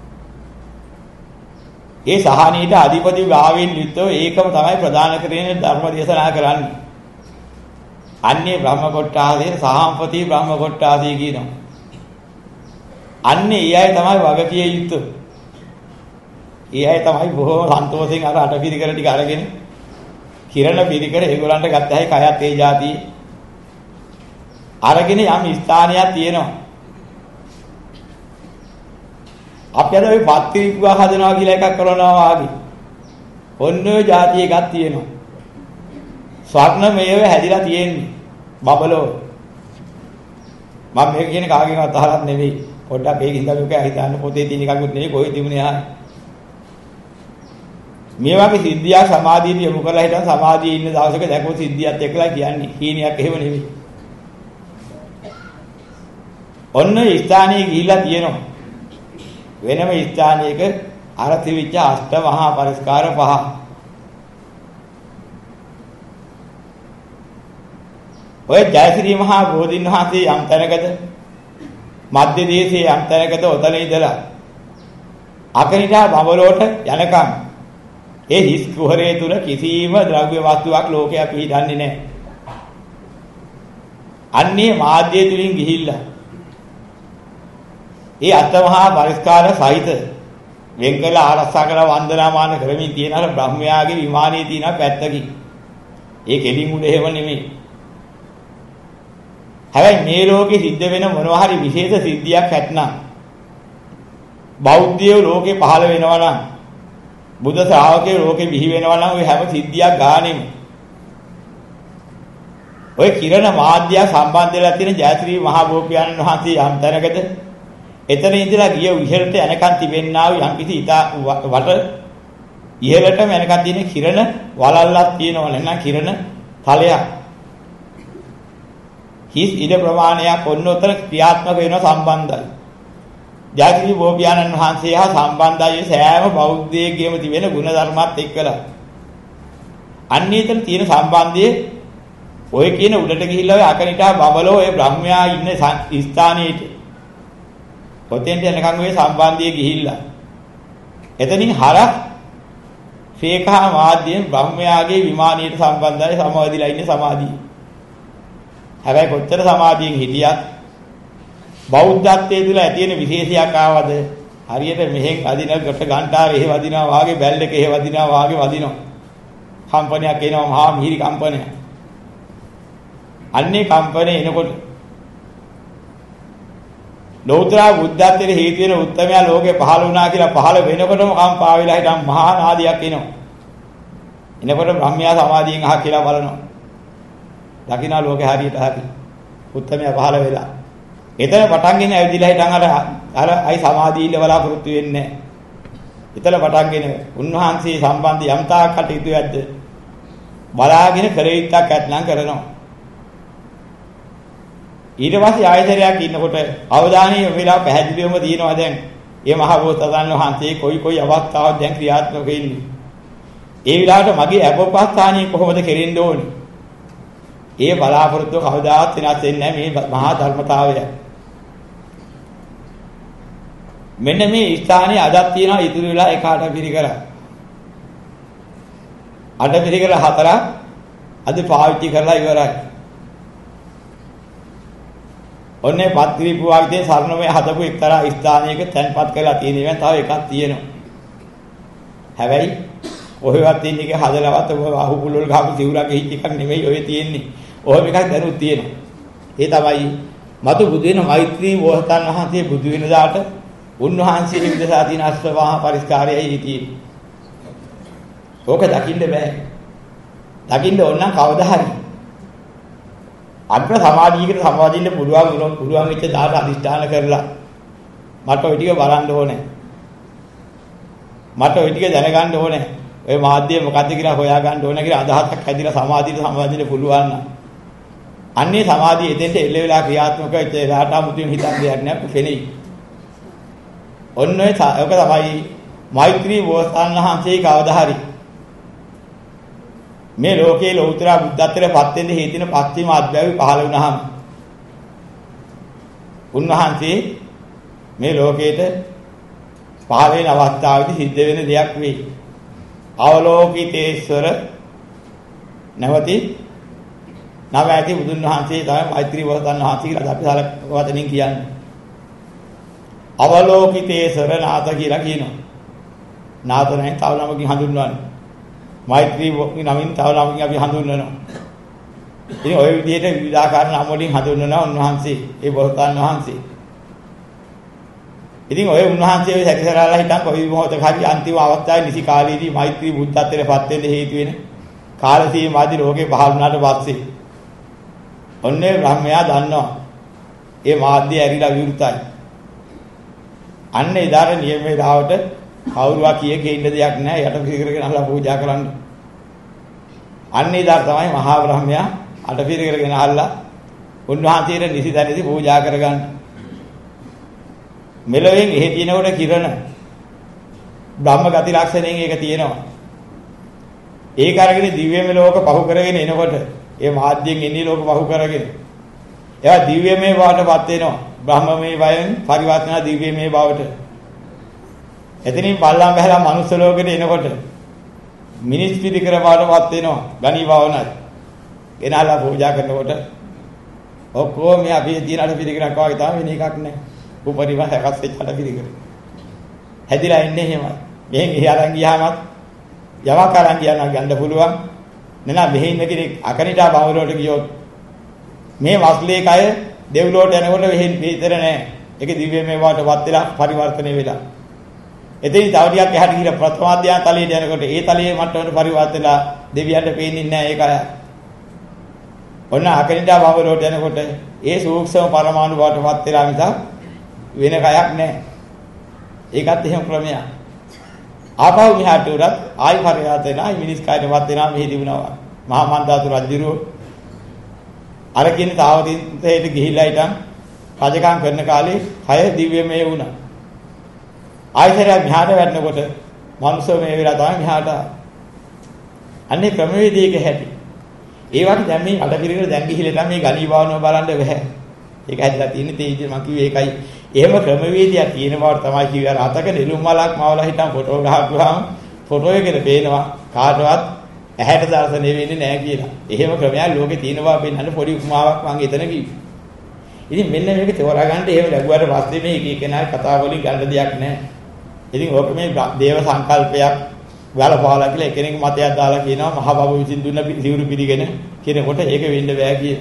ඒ සහනීයට අධිපති භාවයෙන් යුක්තව ඒකම තමයි ප්‍රදාන කරන්නේ ධර්ම දේශනා කරන්නේ. අන්නේ බ්‍රහ්ම කොට්ටාසේ සහාම්පති බ්‍රහ්ම කොට්ටාසේ කියනවා. අන්නේ ඒ අය තමයි වගකිය යුත්තේ. ඒ අය තමයි බොහොම සන්තෝෂෙන් අර අටපිරිකර ටික අරගෙන කිරණ පිරිකර ඒගොල්ලන්ට ගත්තයි කයත් ඒ જાතියි. අරගෙන යම් ස්ථානයක් තියෙනවා. අපි අද ওই පත්තිරිකුවා හදනවා කියලා එකක් කරනවා වගේ. ඔන්න ඔය જાති එකක් තියෙනවා. ස්වර්ණමයව හැදිලා තියෙන්නේ. බබලෝ. මම මේක කියන්නේ කාගෙන්වත් අහලත් නෙවෙයි. පොඩ්ඩක් ඒක හින්දා මේක හිතන්න පොතේ තියෙන එකකුත් නෙවෙයි කොහෙද තිබුණේ ආ. මේ වගේ සිද්ධියක් සමාධියට යොමු කරලා හිටන් සමාධියේ ඉන්න දවසක දැකපු සිද්ධියත් එක්කලා කියන්නේ. හීනියක් එහෙම නෙවෙයි. ඔන්න ස්ථානයේ ගිහිලා තියෙනවා. වෙනම ස්ථානයක අරති විච්ඡ අෂ්ට මහා පරිස්කාර 5. ඔය ජයශ්‍රී මහා බෝධින් වහන්සේ යම් තැනකද මධ්‍ය දේශයේ යම් තැනකද ඔතන ඉඳලා අකනිටා බඹලෝට යනකම් ඒ හිස් කුහරයේ තුල කිසිම ද්‍රව්‍ය වස්තුවක් ලෝකයේ පිහිටන්නේ නැහැ. අන්නේ මාධ්‍ය තුලින් ගිහිල්ලා ඒ අටමහා පරිස්කාර සහිත වෙන්කල ආරක්ෂා කරලා වන්දනාමාන කරමින් තියෙන අර බ්‍රහ්මයාගේ විමානයේ තියෙන පැත්තකින් ඒ කෙලින් උඩ හේව නෙමෙයි. හැබැයි මේ ලෝකේ සිද්ධ වෙන මොනවා හරි විශේෂ සිද්ධියක් ඇත්නම් බෞද්ධයෝ ලෝකේ පහළ වෙනවා නම් බුද්ධ ශ්‍රාවකයෝ ලෝකේ බිහි වෙනවා නම් ওই හැම සිද්ධියක් ගානෙම ඔය කිරණ මාධ්‍ය සම්බන්ධ වෙලා තියෙන ජයශ්‍රී මහා බෝපියාණන් වහන්සේ යම් තැනකද එතන ඉඳලා ගිය ඉහළට යනකන් තිබෙන්නා වූ යම්කිසි ඉතා වට ඉහළටම යනකන් තියෙන කිරණ වලල්ලක් තියෙනවා නේද කිරණ තලයක් හිස් ඉද ප්‍රමාණයක් ඔන්නෝතර ක්‍රියාත්මක වෙන සම්බන්ධයි ජයශ්‍රී බෝපියාණන් වහන්සේ හා සම්බන්ධයි සෑම බෞද්ධයෙකුගේම තිබෙන ගුණ ධර්මات එක්කලා අන්නේතර තියෙන සම්බන්ධයේ ඔය කියන උඩට ගිහිල්ලා ඔය අකනිටා බබලෝ ඔය බ්‍රහ්මයා ඉන්න ස්ථානෙට ඔතෙන්ට යනකම් ඔය සම්බන්ධයේ ගිහිල්ලා එතනින් හරක් ශේඛා මාධ්‍යයෙන් බ්‍රහ්මයාගේ විමානීයට සම්බන්ධයි සමවදිලා ඉන්නේ සමාධිය. හැබැයි කොච්චර සමාධියෙන් හිටියත් බෞද්ධත්වයේ තුල ඇති වෙන විශේෂයක් ආවද හරියට මෙහෙන් අදින කොට ගන්ටාර එහෙ වදිනවා වාගේ බැල් එක එහෙ වදිනවා වාගේ වදිනවා. කම්පනයක් එනවා මහා මිහිරි කම්පනයක්. අන්නේ කම්පනේ එනකොට ලෞතර බුද්ධත්වයේ හේතු වෙන උත්තමයා ලෝකේ පහළ වුණා කියලා පහළ වෙනකොටම කම්පා වෙලා හිටන් මහා නාදයක් එනවා. එනකොට බ්‍රහ්මයා සමාධියෙන් අහ කියලා බලනවා. දකින්න ලෝකේ හරියට හරි. උත්තමයා පහළ වෙලා. එතන පටන්ගෙන ඇවිදලා හිටන් අර අයි සමාධිය ඉල්ල බලාපොරොත්තු වෙන්නේ නැහැ. එතන පටන්ගෙන උන්වහන්සේ සම්බන්ධ යම් තාක් කටයුතු ඇද්ද බලාගෙන කරේත්තක් ඇත්නම් කරනවා. ඊට පස්සේ ආයතරයක් ඉන්නකොට අවධානය යොමු වෙලා පැහැදිලිවම තියෙනවා දැන් මේ මහ බෝසතාණන් වහන්සේ කොයි අවස්ථාවක් දැන් ක්‍රියාත්මක වෙන්නේ. ඒ විලාට මගේ අපෝපස්ථානිය කොහොමද කෙරෙන්න ඕනේ? ඒ බලාපොරොත්තු කවදාවත් වෙනස් වෙන්නේ නැහැ මේ මහා ධර්මතාවය. මෙන්න මේ ස්ථානයේ අදක් තියෙනවා ඉතුරු වෙලා එකාට පිළිකර. අට පිළිකර හතරක් අද පාවිච්චි කරලා ඉවරයි. ඔන්නේ පත්‍රි පුවාගේ සරණමය හදපු එක්තරා ස්ථානයක තැන්පත් කරලා තියෙනවා. තව එකක් තියෙනවා. හැබැයි ඔහෙවත් ඉන්නේ එක හදලවත් ඔය අහු පුලවල ගහපු සිවුරක හිටි එකක් නෙමෙයි ඔය තියෙන්නේ. ඔහෙම එකක් දැනුත් තියෙනවා. ඒ තමයි මතු බුදු වෙන මෛත්‍රී බෝසතාණන් වහන්සේ බුදු වෙන දාට උන්වහන්සේ විදසා තියෙන අස්වහා පරිස්කාරයයි තියෙන්නේ. ඕක දකින්න බෑ. දකින්න ඕන නම් කවදා හරි අග්‍ර සමාධියකට සමාදින්න පුළුවන් වෙච්ච දාට අදිෂ්ඨාන කරලා මට ওই ටික බලන්න ඕනේ. මට ওই ටික දැනගන්න ඕනේ. ඔය මාධ්‍ය මොකද්ද කියලා හොයා ගන්න ඕනේ කියලා අදහසක් හැදිලා සමාධියට සමාදින්න පුළුවන් නම් අන්නේ සමාධිය එතෙන්ට එල්ල වෙලා ක්‍රියාත්මක වෙච්ච දාට 아무තුන් හිතක් දෙයක් නෑ කෙනෙක්. ඔන්න ඔය තමයි මෛත්‍රී බෝසතාණන් වහන්සේ කවදා හරි මේ ලෝකේ ලෞතර බුද්ධත්වයට පත් වෙන්න හේතු වෙන පස්චිම අධ්‍යාවි පහළ වුණාම උන්වහන්සේ මේ ලෝකේට පහළ වෙන අවස්ථාවේදී සිද්ධ වෙන දෙයක් වෙයි. අවලෝකිතේශ්වර නැවති නවැති බුදුන් වහන්සේ තමයි මෛත්‍රී බෝසතාණන් වහන්සේ කියලා අපි වචනින් කියන්නේ. අවලෝකිතේශ්වර නාථ කියලා කියනවා. නාථ නැහැ තව නමකින් හඳුන්වන්නේ. මෛත්‍රී නමින් තව නමකින් අපි හඳුන්වනවා. ඉතින් ওই විදිහට විවිධාකාර නම් වලින් හඳුන්වනවා උන්වහන්සේ ඒ බෝසතාණන් වහන්සේ. ඉතින් ඔය උන්වහන්සේ ඔය සැරිසරලා හිටන් කොයි මොහොතක හරි අන්තිම අවස්ථාවේ නිසි කාලයේදී මෛත්‍රී බුද්ධත්වයට පත් වෙන්න හේතු වෙන කාල සීමාදී ලෝකේ පහළ වුණාට පස්සේ ඔන්නේ බ්‍රහ්මයා දන්නවා. ඒ මාධ්‍ය ඇරිලා විවෘතයි. අන්න එදාට නියම වේලාවට කවුරුවා කියේ ඉන්න දෙයක් නැහැ යට පිළිකරගෙන අහලා පූජා කරන්න. අන්න එදාට තමයි මහා බ්‍රහ්මයා අට පිළිකරගෙන අහලා උන්වහන්සේට නිසි දැනදී පූජා කරගන්න. මෙලොවෙන් එහෙ තියෙනකොට කිරණ බ්‍රහ්ම ගති ලක්ෂණයෙන් ඒක තියෙනවා. ඒක අරගෙන දිව්‍යමය ලෝක පහු කරගෙන එනකොට ඒ මාධ්‍යයෙන් එන්නේ ලෝක පහු කරගෙන ඒවා දිව්‍යමය බවටපත් වෙනවා. බ්‍රහ්මමය වයෙන් පරිවර්තන දිව්‍යමය බවට. එතනින් බල්ලන් බහැලා මනුස්ස ලෝකෙට එනකොට මිනිස් පිළිකර බවටපත් වෙනවා. ගණී භවනයි. එනහලා පූජා කරනකොට ඔක්කොම මේ අපි තියෙන අර පිළිකරක් වගේ තමයි වෙන එකක් නැහැ. උපරිම හැකස් වෙච්ච අර පිළිකර. හැදිලා ඉන්නේ එහෙමයි. මෙහෙන් එහා අරන් ගියාම යමක් අරන් ගියා නම් ගන්න පුළුවන්. නේද මෙහෙ ඉන්න කෙනෙක් අකනිටා බවලට ගියොත් මේ වස්ලේ කය දෙව්ලොවට යනකොට වෙහෙන් විතර නැහැ. ඒක දිව්‍යමය වාටපත් වෙලා පරිවර්තනය වෙලා. එතෙන් තව ටිකක් එහාට ගිහින් ප්‍රථම අධ්‍යාන තලයට යනකොට ඒ තලයේ මට්ටමට පරිවර්තන වෙලා දෙවියන්ට පේන්නේ නැහැ ඒ කය. ඔන්න අකනිටා භවලෝට යනකොට ඒ සූක්ෂම පරමාණු වාටපත් වෙලා මිසක් වෙන කයක් නැහැ. ඒකත් එහෙම ක්‍රමයක්. ආපහු මෙහාට උරත් ආයි පරිවර්තන වෙලා ආයි මිනිස් කයටපත් වෙනවා මෙහි තිබුණා. මහා මන්දාතු රජුරෝ අර කියන තාවතින්තයට ගිහිල්ලා හිටන් රජකම් කරන කාලේ කය දිව්‍යමය වුණා. ආයතරයක් මෙහාට වැටෙනකොට මනුස්සය මේ වෙලා තමයි මෙහාට අන්නේ ක්‍රමවේදයක හැටි. ඒ වගේ දැන් මේ අඩපිරිකර දැන් ගිහිල්ලා තමයි මේ ගණී භාවනාව බලන්න බෑ. ඒක ඇදලා තියෙන්නේ තේජ මම කිව්වේ ඒකයි. එහෙම ක්‍රමවේදයක් තියෙන බවට තමයි කිව්වේ. අර අතක නෙළුම් මලක් මවලා හිටන් ෆොටෝ ගහපුවාම ෆොටෝ එකේ පේනවා කාටවත් ඇහැට දර්ශනය වෙන්නේ නැහැ කියලා. එහෙම ක්‍රමයක් ලෝකේ තියෙන බව පෙන්වන්න පොඩි උපමාවක් මම එතන කිව්වේ. ඉතින් මෙන්න මේක තෝරා ගන්න එහෙම ලැබුවාට පස්සේ මේ එක එකනා කතා වලින් ගන්න දෙයක් නැහැ. ඉතින් ඕක මේ දේව සංකල්පයක් වලපාලා කියලා එකිනෙක මතයක් දාලා කියනවා මහ බබු විසින් දුන්න සිවුරු පිළිගෙන කියනකොට ඒක වෙන්න බෑ කිය.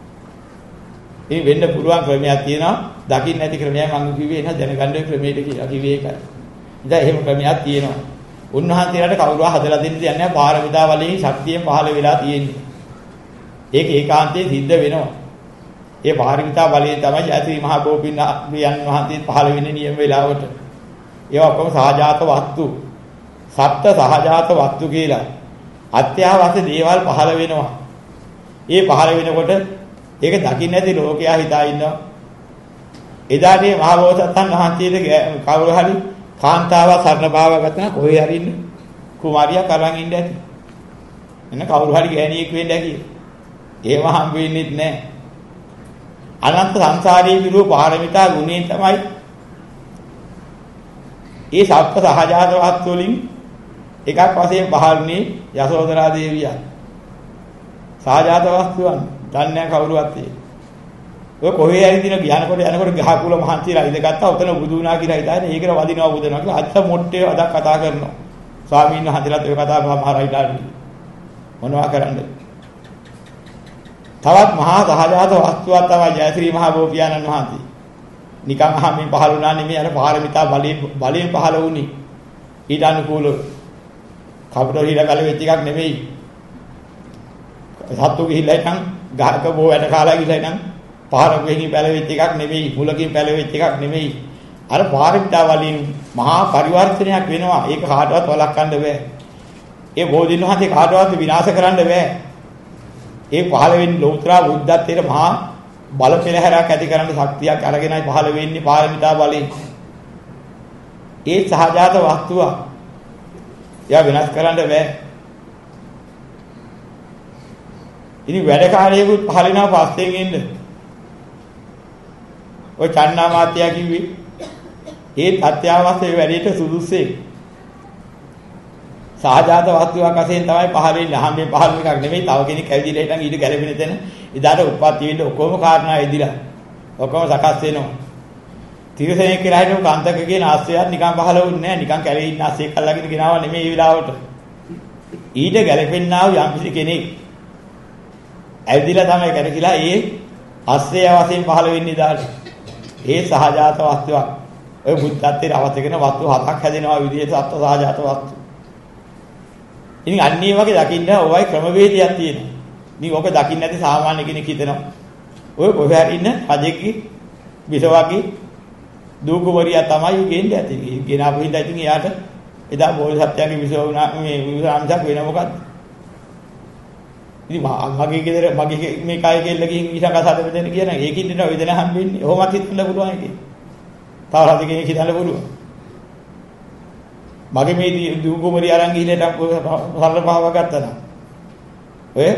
මේ වෙන්න පුළුවන් ක්‍රමයක් තියෙනවා. දකින්න නැති ක්‍රමයක් මම කිව්වේ එහෙනම් දැනගන්න ක්‍රමයට කියලා කිව්වේ ඒකයි. ඉතින් එහෙම ක්‍රමයක් තියෙනවා. උන්වහන්සේලාට කවුරුවා හදලා දෙන්න දෙයක් නැහැ. පාරමිතා වලින් ශක්තියෙන් පහළ වෙලා තියෙන්නේ. ඒක ඒකාන්තයෙන් සිද්ධ වෙනවා. ඒ පාරමිතා බලයෙන් තමයි ජයශ්‍රී මහා ගෝපින් වහන්සේ පහළ වෙන්නේ නියම වෙලාවට. ඒවා කොහොම සහජාත වස්තු සත්‍ය සහජාත වස්තු කියලා අත්‍යවශ්‍ය දේවල් පහළ වෙනවා. ඒ පහළ වෙනකොට ඒක දකින්න නැති ලෝකයා හිතා ඉන්නවා. එදාට මේ මහා බෝසත්යන් වහන්සේට කවුරු හරි කාන්තාව සරණ භාව ගත්තා කොහේ හරි ඉන්න කුමාරියක් අරන් ඉන්න ඇති. එන්න කවුරු හරි ගෑණියෙක් වෙන්න ඇති. එහෙම හම්බ වෙන්නේ නැහැ. අනන්ත සංසාරයේ විරෝ පාරමිතා ගුණයෙන් තමයි ඒ සත්‍ය සහජාත වස්තු වලින් එකක් වශයෙන් පහළන්නේ යසෝදරා දේවිය. සහජාත වස්තුවන් දන්නේ කවුරුවත් ඒ. ඔය කොහේ හරි දින යනකොට ගහකුල මහන්සියලා ඉඳගත්තා උතන බුදු වුණා කියලා හිතාගෙන ඒකට වදිනවා බුදනවා කියලා අච්ච මොට්ටේ අදක් කතා කරනවා. ස්වාමීන් වහන්සේලාත් ඔය කතා මහරයිලාට මොනවා කරන්නද? තවත් මහා සහජාත වස්තුවක් තමයි ජයශ්‍රී මහා බෝපියාණන් වහන්සේ. නිකම් අහමින් පහළ වුණා නෙමෙයි අර පාරමිතා බලයෙන් පහළ වුණේ. ඊට අනුකූලව කපුටෝ හිලා කල වෙච්ච එකක් නෙමෙයි. සත්තු ගිහිල්ලා ඉතින් ගහක බෝ වැඩ කාලා ගිහිල්ලා ඉතින් පාරකෙහි පැලවෙච්ච එකක් නෙමෙයි. මුලකින් පැලවෙච්ච එකක් නෙමෙයි. අර පාරමිතා වලින් මහා පරිවර්තනයක් වෙනවා. ඒක කාටවත් වළක්වන්න බෑ. ඒ බෝධින් වහන්සේ කාටවත් විනාශ කරන්න බෑ. ඒ පහළ වෙන්නේ ලෞතර බුද්ධත්වයේ මහා බල පෙරහැරක් ඇති කරන්න ශක්තියක් අරගෙනයි පහළ වෙන්නේ පාරමිතා බලයෙන්. ඒ සහජාත වස්තුව යා වෙනස් කරන්න බෑ. ඉතින් වැඩකාරයෙකුත් පහළ වෙනවා පස්සෙන් ඉන්න. ඔය චන්නා මාත්‍යා කිව්වේ ඒ අත්‍යවශ්‍ය වැඩේට සුදුස්සේ සහජාත වස්තුවක් වශයෙන් තමයි පහළ වෙන්නේ. හැම පහළ එකක් නෙමෙයි. තව කෙනෙක් ඇවිදලා හිටන් ඊට ගැලපෙන තැන ඉදාට උප්පත්ති වෙන්න ඔක්කොම කාරණා එදිලා. ඔක්කොම සකස් වෙනවා. තිරසනෙක් කියලා හිටපු කාන්තක කියන ආශ්‍රයයත් නිකන් පහළ වුන්නේ නැහැ. නිකන් කැලේ ඉන්න ආශ්‍රයක් අල්ලගෙන ගෙනාවා නෙමෙයි මේ වෙලාවට. ඊට ගැලපෙන්නා වූ යම්කිසි කෙනෙක් ඇවිදලා තමයි කරකිලා ඒ ආශ්‍රය වශයෙන් පහළ වෙන්නේ ඉදාට. ඒ සහජාත වස්තුවක්. ඔය බුද්ධත්වයට අවශ්‍ය කරන වස්තු හතක් හැදෙනවා විදිහට සත්ව සහජාත වස්තු. ඉතින් අන්නේ වගේ දකින්න ඔයයි ක්‍රමවේදයක් තියෙනවා. මේ ඔක දකින්න නැති සාමාන්‍ය කෙනෙක් හිතනවා. ඔය කොහේ හරි ඉන්න රජෙක්ගේ විසවගේ දූ කුමරියා තමයි ගෙන්නේ ඇති. ගෙනාපු හින්දා ඉතින් එයාට එදා බෝධිසත්වයාගේ විසව වුණා මේ විසාම්සක් වෙන මොකද්ද? ඉතින් මගේ ගෙදර මගේ මේ කය කෙල්ල ගිහින් ඊට කසාද බෙදෙන්න කියන ඒකින් දෙන වේදන හම්බෙන්නේ. ඔහොමත් හිතන්න පුළුවන් එකේ. තව රජ කෙනෙක් හිතන්න පුළුවන්. මගේ මේ දූ කුමරිය අරන් ගිහිල්ලා සරල පාව ගත්තා නම් ඔය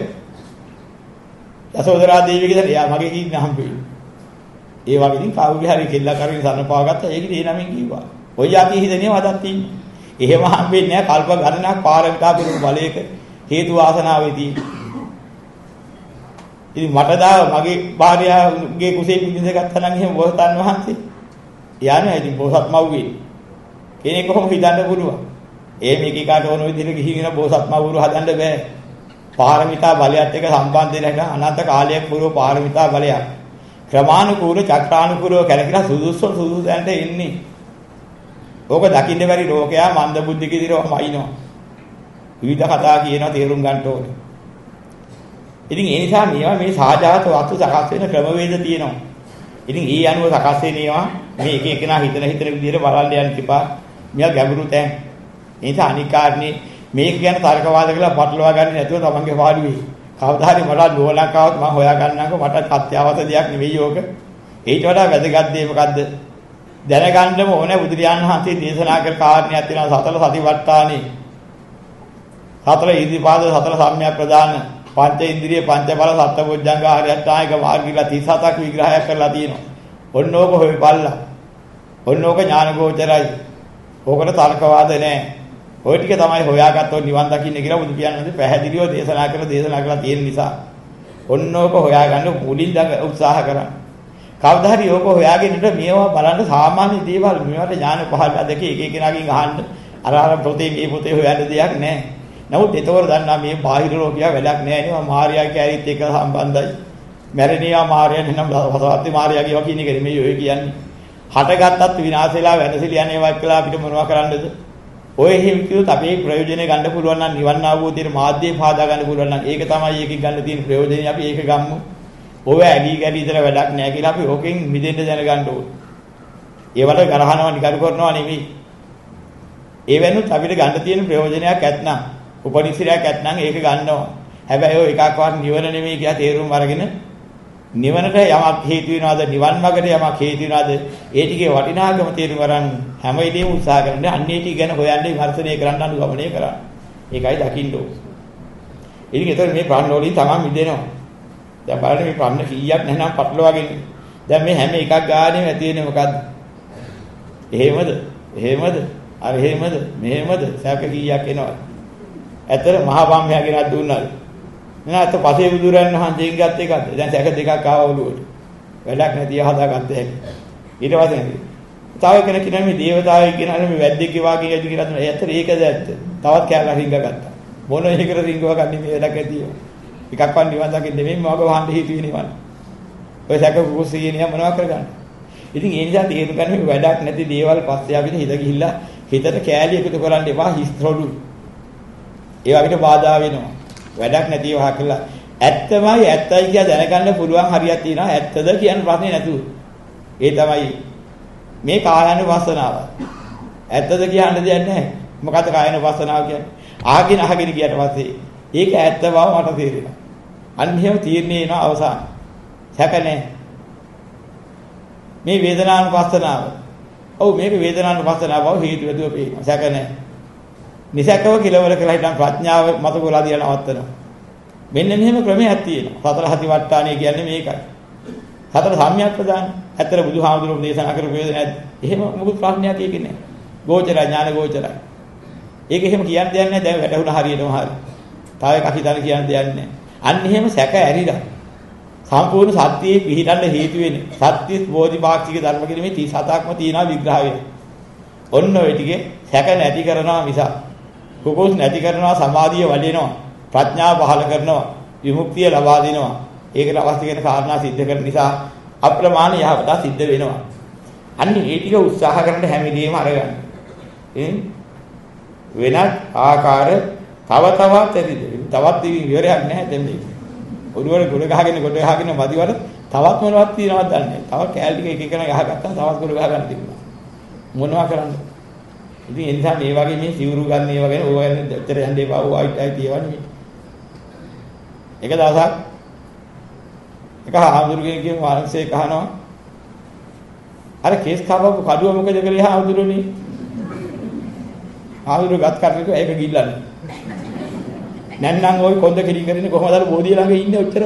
යසෝදරා දේවිය කියලා එයා මගේ කින්න හම්බෙන්නේ. ඒ වගේ ඉතින් කවුරුහරි හරි කෙල්ල කරගෙන සරල පාව ගත්තා ඒකේ ඒ නමින් කිව්වා. ඔය යකි හිතන්නේ වදක් තියෙන්නේ. එහෙම හම්බෙන්නේ නැහැ කල්ප ගණනක් පාරමිතා පිරුණු බලයක හේතු වාසනාවේ තියෙන්නේ. ඉතින් මට දා මගේ භාර්යාවගේ කුසේ පිටින්ද ගත්තා නම් එහෙම බෝසතාණන් වහන්සේ යන්නේ ඉතින් බෝසත් මව්වේ කෙනෙක් කොහොම හිතන්න පුළුවන්. ඒ මේක කාට ඕන විදිහට ගිහින් බෝසත් මව්වරු හදන්න බෑ. පාරමිතා බලයත් එක්ක සම්බන්ධ වෙන අනන්ත කාලයක් පුරව පාරමිතා බලයක්. ක්‍රමානුකූල චක්‍රානුකූලව කරකිලා සුදුසු දැනට ඉන්නේ. ඕක දකින්න බැරි ලෝකයා මන්ද බුද්ධික විදිහටම අයින්නවා. විවිධ කතා කියනවා තේරුම් ගන්න ඕනේ. ඉතින් ඒ නිසා මේවා මේ සාජාත වස්තු සකස් වෙන ක්‍රමවේද තියෙනවා. ඉතින් ඒ අනුව සකස් වෙන ඒවා මේ එක එකනා හිතන විදිහට බලන්න යන්න කිපා. මෙයා ගැඹුරු තැන්. ඒ නිසා අනික් කාරණේ මේක ගැන තර්කවාද කරලා පටලවා ගන්න නැතුව තමන්ගේ පාඩුවේ. කවදා හරි මට නෝලක් ආවොත් මම හොයා ගන්නකෝ මට අත්‍යවශ්‍ය දෙයක් නෙවෙයි ඕක. ඊට වඩා වැදගත් දේ මොකද්ද? දැනගන්නම ඕනේ බුදුරජාණන් වහන්සේ දේශනා කර කාරණයක් තියෙනවා සතර සතිපට්ඨානේ. සතර ඉදිපාද සතර සම්‍යක් ප්‍රදාන පංච ඉන්ද්‍රිය පංච බල සත්බොජ්ජංග ආර්ය අෂ්ටාංගික මාර්ගිලා 37ක් විග්‍රහයක් කරලා තියෙනවා. ඔන්න ඕක හොයපල්ලා. ඔන්න ඕක ඥානගෝචරයි. ඕකට තර්කවාද නැහැ. ඔය ටික තමයි හොයාගත්තොත් නිවන් දකින්න කියලා බුදු පියාණන් පැහැදිලිව දේශනා කරලා තියෙන නිසා. ඔන්න ඕක හොයාගන්න මුලින් උත්සාහ කරන්න. කවදා හරි ඕක හොයාගෙනට මේවා බලන්න සාමාන්‍ය දේවල් මේවට ඥාන පහළ දෙක එක එකනාගෙන් අහන්න අර පොතේ මේ පොතේ හොයන්න දෙයක් නැහැ. නමුත් ඒතවර දන්නා මේ බාහිර ලෝකියා වැඩක් නැහැ නේ මාර්යා කැරිත් එක්ක සම්බන්ධයි. මැරෙනියා මාර්යා නම් වසවත්ති මාර්යාගේ වගේ කියන එක නෙමෙයි ඔය කියන්නේ. හටගත්තත් විනාශ වෙලා වෙනසෙලියන් ඒවත් කියලා අපිට මොනවා කරන්නද? ඔය එහෙම කිව්වොත් අපේ ප්‍රයෝජනෙ ගන්න පුළුවන් නම් නිවන් අවබෝධයේ මාධ්‍යේ පාදා ගන්න පුළුවන් නම් ඒක තමයි ඒකෙන් ගන්න තියෙන ප්‍රයෝජනෙ අපි ඒක ගමු. ඔය ඇලි ගැලි ඉතර වැඩක් නැහැ කියලා අපි ඕකෙන් මිදෙන්න දැනගන්න ඕනේ. ඒවට ගරහනවා නිකරු කරනවා නෙමෙයි. ඒ වෙනුත් අපිට ගන්න තියෙන ප්‍රයෝජනයක් ඇත්නම් උපනිශ්‍රයක් ඇත්නම් ඒක ගන්නවා. හැබැයි ඔය එකක්වත් නිවන නෙමෙයි කියලා තේරුම් අරගෙන නිවනට යමක් හේතු වෙනවද නිවන් මාර්ගට යමක් හේතු වෙනවද ඒ ටිකේ වටිනාකම තේරුම් ගන්න හැම වෙලේම උත්සාහ කරන්නේ අන්නේ ටික ගැන හොයන්නේ විමර්ශනය කරන්න අනුගමනය කරන්න. ඒකයි දකින්න ඕනේ. ඉතින් ඒතර මේ ප්‍රශ්න වලින් තමයි මිදෙනවා. දැන් බලන්න මේ ප්‍රශ්න කීයක් නැත්නම් පටලවාගෙන. දැන් මේ හැම එකක් ගානේ ඇති වෙන්නේ මොකද්ද? එහෙමද? එහෙමද? අර එහෙමද? මෙහෙමද? සැක කීයක් එනවා. ඇතර මහා බම්මයා ගෙනත් දුන්නාද? නේද? පසේ බුදුරන් වහන්සේගෙන් ගත්ත එකක්ද? දැන් සැක දෙකක් ආව ඔළුවට. වැඩක් නැතිව හදාගත්ත හැකි. ඊට පස්සේ තව කෙනෙක් කියනවා මේ දේවතාවයි කියනවා මේ වැද්දෙක්ගේ වාගේ ඇති කියලා තමයි. ඇත්තට ඒකද ඇත්ත. තවත් කැලලා රිංග ගත්තා. මොන එකකට රිංගව ගන්නේ මේ වැඩක් ඇතිව. එකක්වත් නිවන් දකින්න නෙමෙයි මවක වහන්න හේතු වෙනවනේ. ඔය සැක කුකුසියේ නිය මොනවා කරගන්න. ඉතින් ඒ නිසා තේරුම් ගන්න මේ වැඩක් නැති දේවල් පස්සේ අපිට හිත ගිහිල්ලා හිතට කෑලි එකතු කරන්න එපා හිස්රොඩු. ඒ වගේට බාධා වෙනවා. වැඩක් නැතිව හකලා ඇත්තමයි ඇත්තයි කියලා දැනගන්න පුළුවන් හරියක් තියෙනවා. ඇත්තද කියන ප්‍රශ්නේ නැතුව. ඒ තමයි මේ කායන වසනාව. ඇත්තද කියන්න දෙයක් නැහැ. මොකද්ද කායන වසනාව කියන්නේ? අහගෙන ගියට පස්සේ ඒක ඇත්ත බව මට තේරෙනවා. අන්න එහෙම තීරණේ එනවා අවසාන. සැක නැහැ. මේ වේදනානුපස්සනාව. ඔව් මේක වේදනානුපස්සනාව බව හේතු වෙදුව පේනවා. සැක නැහැ. නිසකව කිලවර කියලා හිටන් ප්‍රඥාව මත කොලා දිලා නවත්තනවා. මෙන්න මෙහෙම ක්‍රමයක් තියෙනවා. සතර හතිවට්ටානේ කියන්නේ මේකයි. සතර සම්‍යක් ප්‍රදාන. ඇත්තට බුදුහාමුදුරුවෝ දේශනා කරපු වේද නැද්ද? එහෙම මොකද ප්‍රශ්නයක් ඒකේ නැහැ. ගෝචරයි ඥාන ගෝචරයි. ඒක එහෙම කියන්න දෙයක් නැහැ. දැන් වැටුණා හරියටම හරිය. තව එකක් හිතන්න කියන්න දෙයක් නැහැ. අන්න එහෙම සැක ඇරිලා සම්පූර්ණ සත්‍යයේ පිහිටන්න හේතු වෙන්නේ. සත්‍ය බෝධිපාක්ෂික ධර්ම කියන මේ 37ක්ම තියෙනවා විග්‍රහ වෙන්නේ. ඔන්න ඔය ටිකේ සැක නැති කරනවා මිසක් කුකුස් නැති කරනවා සමාධිය වඩිනවා ප්‍රඥාව පහළ කරනවා විමුක්තිය ලබා දෙනවා. ඒකට අවශ්‍ය කරන කාරණා සිද්ධ කරන නිසා අප්‍රමාණ යහපත සිද්ධ වෙනවා. අන්න ඒ ටික උත්සාහ කරන්න හැමදේම අරගන්න. වෙනත් ආකාර තවත් තවත් ඉවරයක් නැහැ දැන් මේක. ඔළුවර ගොඩ ගහගෙන මදිවර තවත් මොනවද තියෙනවද දන්නේ නැහැ. තව කෑල් ටික එක එකන ගහගත්තා තවත් ගොඩ ගහ ගන්න තිබුණා. මොනවා කරන්නද? ඉතින් ඒ නිසා මේ වගේ මේ සිවුරු ගන්න ඒවා ගැන ඕවා ගැන දෙතර යන්න එපා. ඕවා අයිටයි තියවන්නේ. එක දවසක් එක ආඳුරුගෙන කියන වංශේ කහනවා. අර කේස් කවපු කඩුව මොකද කරේ ආඳුරුනේ? ආඳුරු ගත් කටට ඒක ගිල්ලන්නේ. නැත්නම් ওই කොන්ද කෙලින් කරන්නේ කොහමද අර බෝධිය ළඟ ඉන්නේ ඔච්චර.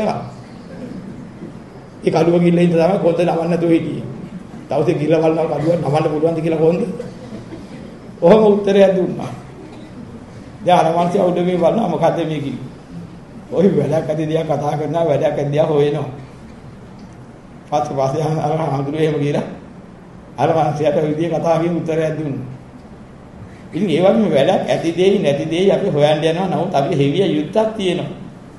ඒ කඩුව ගිල්ලෙන් තමයි කොන්ද නවන්න නැතුව හිටියේ. තවසේ ගිල්ල වලනවා කඩුව නවන්න පුළුවන්ද කියලා කොන්ද? ඔහොම උත්තරයක් දුන්නා. දැන් අර මං සිය උඩගේ බලනවා මොකද්ද මේ කිව්වේ? ඔය වැඩක් ඇති දිහා කතා කරනවා වැඩක් ඇති දිහා හොයනවා. පස්සේ අර ආඳුරු එහෙම කියලා අර මං සියට විදිය කතා කියන උත්තරයක් දුන්නා. ඉතින් ඒ වගේම වැඩක් ඇති දෙයි නැති දෙයි අපි හොයන්න යනවා. නමුත් අපිට හෙවිය යුත්තක් තියෙනවා.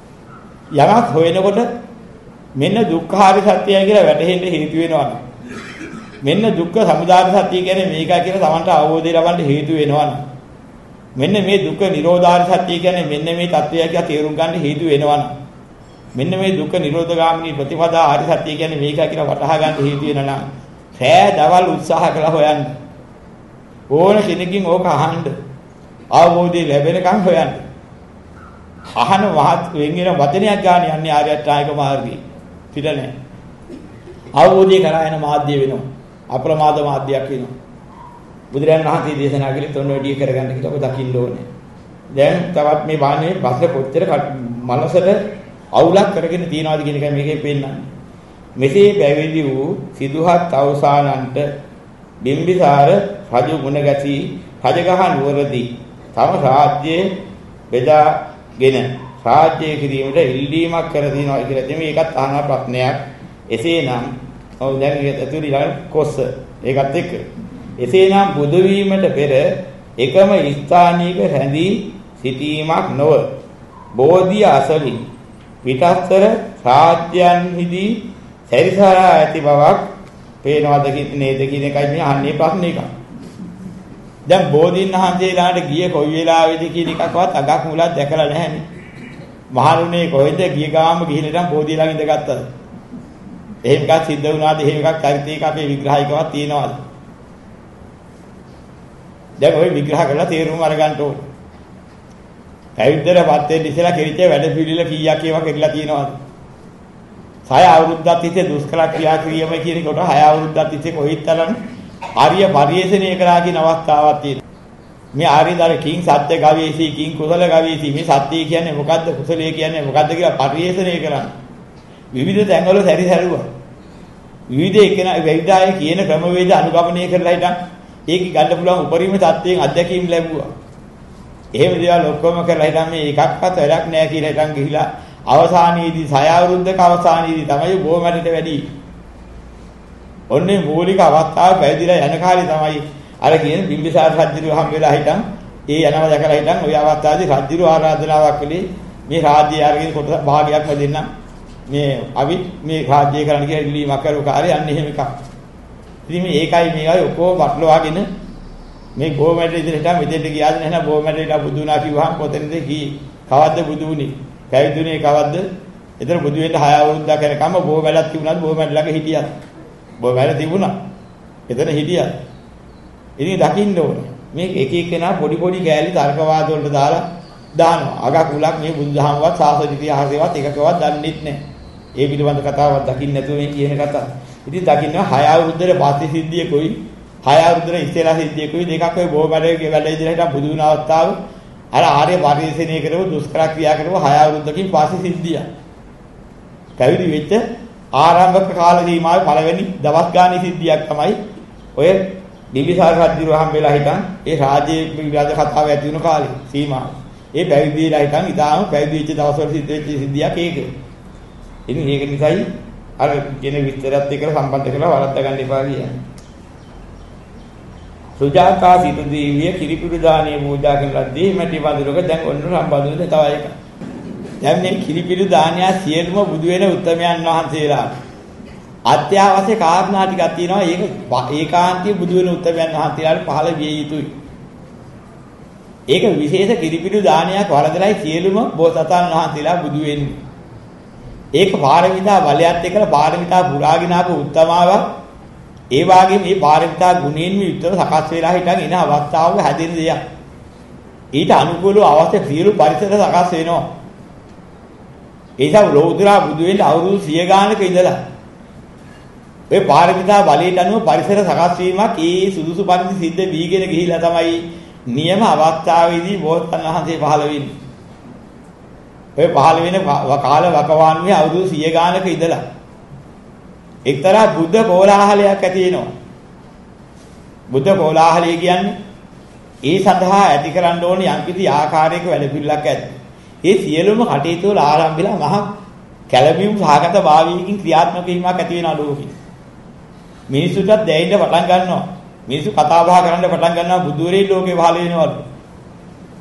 යමක් හොයනකොට මෙන්න දුක්ඛාරි සත්‍යය කියලා වැටහෙන්න හේතු වෙනවා. මෙන්න දුක්ඛ සමුදය සත්‍ය කියන්නේ මේකයි කියලා Tamanට අවබෝධය ලබන්න හේතු වෙනවා. මෙන්න මේ දුක්ඛ නිරෝධාරි සත්‍ය කියන්නේ මෙන්න මේ தත්වය කියලා තේරුම් ගන්න හේතු වෙනවා. මෙන්න මේ දුක්ඛ නිරෝධගාමිනී ප්‍රතිපදා ආරි සත්‍ය කියන්නේ මේකයි කියලා වටහා ගන්න හේතු වෙනවා. රෑ දවල් උත්සාහ කළා හොයන්න. ඕන කෙනකින් ඕක අහන්න. අවබෝධය ලැබෙනකන් හොයන්න. අහන මහත් වෙන්ගෙන වචනයක් ගන්න යන්නේ ආර්ය අෂ්ටාංගික මාර්ගයේ. පිට නැහැ. අවබෝධය කරා යන මාධ්‍ය වෙනවා. අප්‍රමාද මාධ්‍යයක් වෙනවා. බුදුරජාණන් වහන්සේ දේශනා කළේ තොන්න වැඩි කරගන්න කියලා ඔබ දකින්න ඕනේ. දැන් තවත් මේ වාහනේ බස් කොච්චර මනසට අවුලක් කරගෙන තියනවාද කියන එක මේකේ පෙන්නන්නේ. මෙසේ පැවිදි වූ සිදුහත් අවසානන්ට බිම්බිසාර රජු ගුණ ගැසී රජගහ නුවරදී තම රාජ්‍යයේ බෙදාගෙන රාජ්‍ය කිරීමට ඉල්ලීමක් කර දිනවා කියලා දෙමේ ඒකත් අහන ප්‍රශ්නයක්. එසේනම් ඔව් දැන් ඇතුළේ ඊළඟ කොස්ස ඒකත් එක්ක එසේනම් බුදු වීමට පෙර එකම ස්ථානයක රැඳී සිටීමක් නොව බෝධිය අසලින් පිටස්තර රාජ්‍යයන්හිදී සැරිසරා ඇති බවක් පේනවද නේද කියන එකයි මේ අහන්නේ ප්‍රශ්න එක. දැන් බෝධීන් වහන්සේලාට ගියේ කොයි වෙලාවේද කියන එකක්වත් අගක් මුලක් දැකලා නැහැනේ. මහරුනේ කොහෙද ගිය ගාම ගිහින් ඉතින් බෝධිය ළඟ ඉඳගත්තද? එහෙම එකක් සිද්ධ වුණාද? එහෙම එකක් චරිතයක අපේ විග්‍රහයකවත් තියෙනවද? දැන් ඔය විග්‍රහ කරලා තේරුම් අරගන්න ඕනේ. පැවිද්දට පත් වෙන්න ඉස්සෙල්ලා කෙරිච්ච වැඩ පිළිවිල කීයක් ඒවා කරලා තියෙනවද? 6 අවුරුද්දක් තිස්සේ දුෂ්කර ක්‍රියා කිරීම කියන කොට 6 අවුරුද්දක් තිස්සේ කොහෙත්තරම් ආර්ය පරිේශණය කරා කියන අවස්ථාවක් තියෙනවා. මේ ආර්යදර කිං සත්‍ය ගවේෂී කිං කුසල ගවේෂී මේ සත්‍ය කියන්නේ මොකද්ද කුසලයේ කියන්නේ මොකද්ද කියලා පරිේශණය කරන්න. විවිධ තැන්වල සැරිසරුවා. විවිධ එකන වෛද්‍යය කියන ක්‍රමවේද අනුගමනය කරලා හිටන් ඒක ගන්න පුළුවන් උපරිම තත්ත්වයෙන් අධ්‍යක්ීම් ලැබුවා. එහෙම දේවල් ඔක්කොම කරලා හිටන් මේ එකක්වත් වැඩක් නැහැ කියලා හිටන් ගිහිලා අවසානයේදී 6 අවුරුද්දක අවසානයේදී තමයි බොමැටට වැඩි. ඔන්නේ මූලික අවස්ථාව පැවිදිලා යන කාලේ තමයි අර කියන බිම්බිසාර රජුව හම් වෙලා හිටන් ඒ යනවා දැකලා හිටන් ওই අවස්ථාවේදී රජුව ආරාධනාවක් කළේ මේ රාජ්‍ය ආරගෙන කොට භාගයක්ම දෙන්න මේ අවි මේ රාජ්‍ය කරන්න කියලා ඉල්ලීමක් කරු කාර්යය අන්න එහෙම එකක්. ඉතින් මේ ඒකයි මේකයි ඔක්කොම බටලවාගෙන මේ බොමැට ඉදිරියට මෙතෙන්ට ගියාද නැත්නම් බොමැටට බුදු වුණා කිව්වහම කොතනද ගියේ? කවද්ද බුදු වුනේ? පැවිදුනේ කවද්ද? එතන බුදු වෙන්න 6 අවුරුද්දක් යනකම් බොමැටක් තිබුණාද බොමැට ළඟ හිටියත්? බොමැට තිබුණා. එතන හිටියා. ඉතින් දකින්න ඕනේ. මේ එක එකනා පොඩි පොඩි කෑලි තර්කවාද වලට දාලා දානවා. අගක් උලක් මේ බුදුදහමවත් සාසන ඉතිහාසයවත් එකකවත් දන්නෙත් නැහැ. ඒ පිළිබඳ කතාවක් දකින්න නැතුව මේ කියන කතාව. ඉතින් දකින්න 6 අවුරුද්දේ පස්සේ සිද්ධිය කොයි 6 අවුරුද්දේ ඉස්සෙල්ලා සිද්ධිය කොයි දෙකක් ඔය බොමැටේ වැඩ ඉදිරියට බුදු වුණ අවස්ථාව අර ආර්ය පරිශ්‍රණය කරව දුෂ්කර ක්‍රියා කරව 6 අවුරුද්දකින් පස්සේ සිද්ධිය. පැවිදි වෙච්ච ආරම්භක කාල සීමාවේ පළවෙනි දවස් ගානේ සිද්ධියක් තමයි ඔය බිම්බිසාර රජු වහම් වෙලා හිටන් ඒ රාජ්‍ය විවාද කතාව ඇති වුණ කාලේ සීමාව. ඒ පැවිදිලා හිටන් ඉතාලම පැවිදි වෙච්ච දවස්වල සිද්ධ වෙච්ච සිද්ධියක් ඒක. ඉතින් ඒක නිසායි අර කියන විස්තරات එක්ක සම්බන්ධ කරලා වරද්දා ගන්න එපා කියන්නේ. සුජාතා සිටු දේවිය කිරිපිඩු දානේ පූජා කරන ලද්දේ මැටි වඳුරක දැන් ඔන්න සම්බන්ධ වෙන තව එකක්. දැන් මේ කිරිපිඩු දානය සියලුම බුදු වෙන උත්තමයන් වහන්සේලා අත්‍යවශ්‍ය කාරණා ටිකක් තියෙනවා. ඒක ඒකාන්තී බුදු වෙන උත්තමයන් වහන්සේලාට පහළ විය යුතුයි. ඒක විශේෂ කිරිපිඩු දානයක් වරදලයි සියලුම බෝසතාණන් වහන්සේලා බුදු වෙන්නේ. ඒක පාරමිතා බලයත් එක්කලා පාරමිතා පුරාගෙන ආපු උත්තමාවක්. ඒ වාගේ මේ පාරමිතා ගුණයෙන් යුක්තව සකස් වෙලා හිටන් එන අවස්ථාවක හැදෙන දෙයක්. ඊට අනුකූලව අවශ්‍ය සියලු පරිසර සකස් වෙනවා. ඒසම ලෝතුරා බුදු වෙන්න අවුරුදු 100 ගානක ඉඳලා ඔය පාරමිතා බලයට අනුව පරිසර සකස් වීමක් ඒ සුදුසු පරිදි සිද්ධ වීගෙන ගිහිලා තමයි නියම අවස්ථාවේදී බෝසත්ණන් වහන්සේ පහළ වෙන්නේ. ඔය පහළ වෙන කාල වකවානුවේ අවුරුදු 100 ගානක ඉඳලා එක්තරා බුද්ධ කෝලාහලයක් ඇති වෙනවා. බුද්ධ කෝලාහලය කියන්නේ ඒ සඳහා ඇති කරන්න ඕනේ යම්කිසි ආකාරයක වැඩපිළිවෙලක් ඇති. ඒ සියලුම කටයුතු වල ආරම්භයලා මහා කැළඹීම් සහගත භාවයකින් ක්‍රියාත්මක වීමක් ඇති වෙනා ලෝකෙ. මිනිසුන්ට දැනෙන්න පටන් ගන්නවා. මිනිසු කතා බහ කරන්න පටන් ගන්නවා බුදුරේ ලෝකේ පහළ වෙනවලු.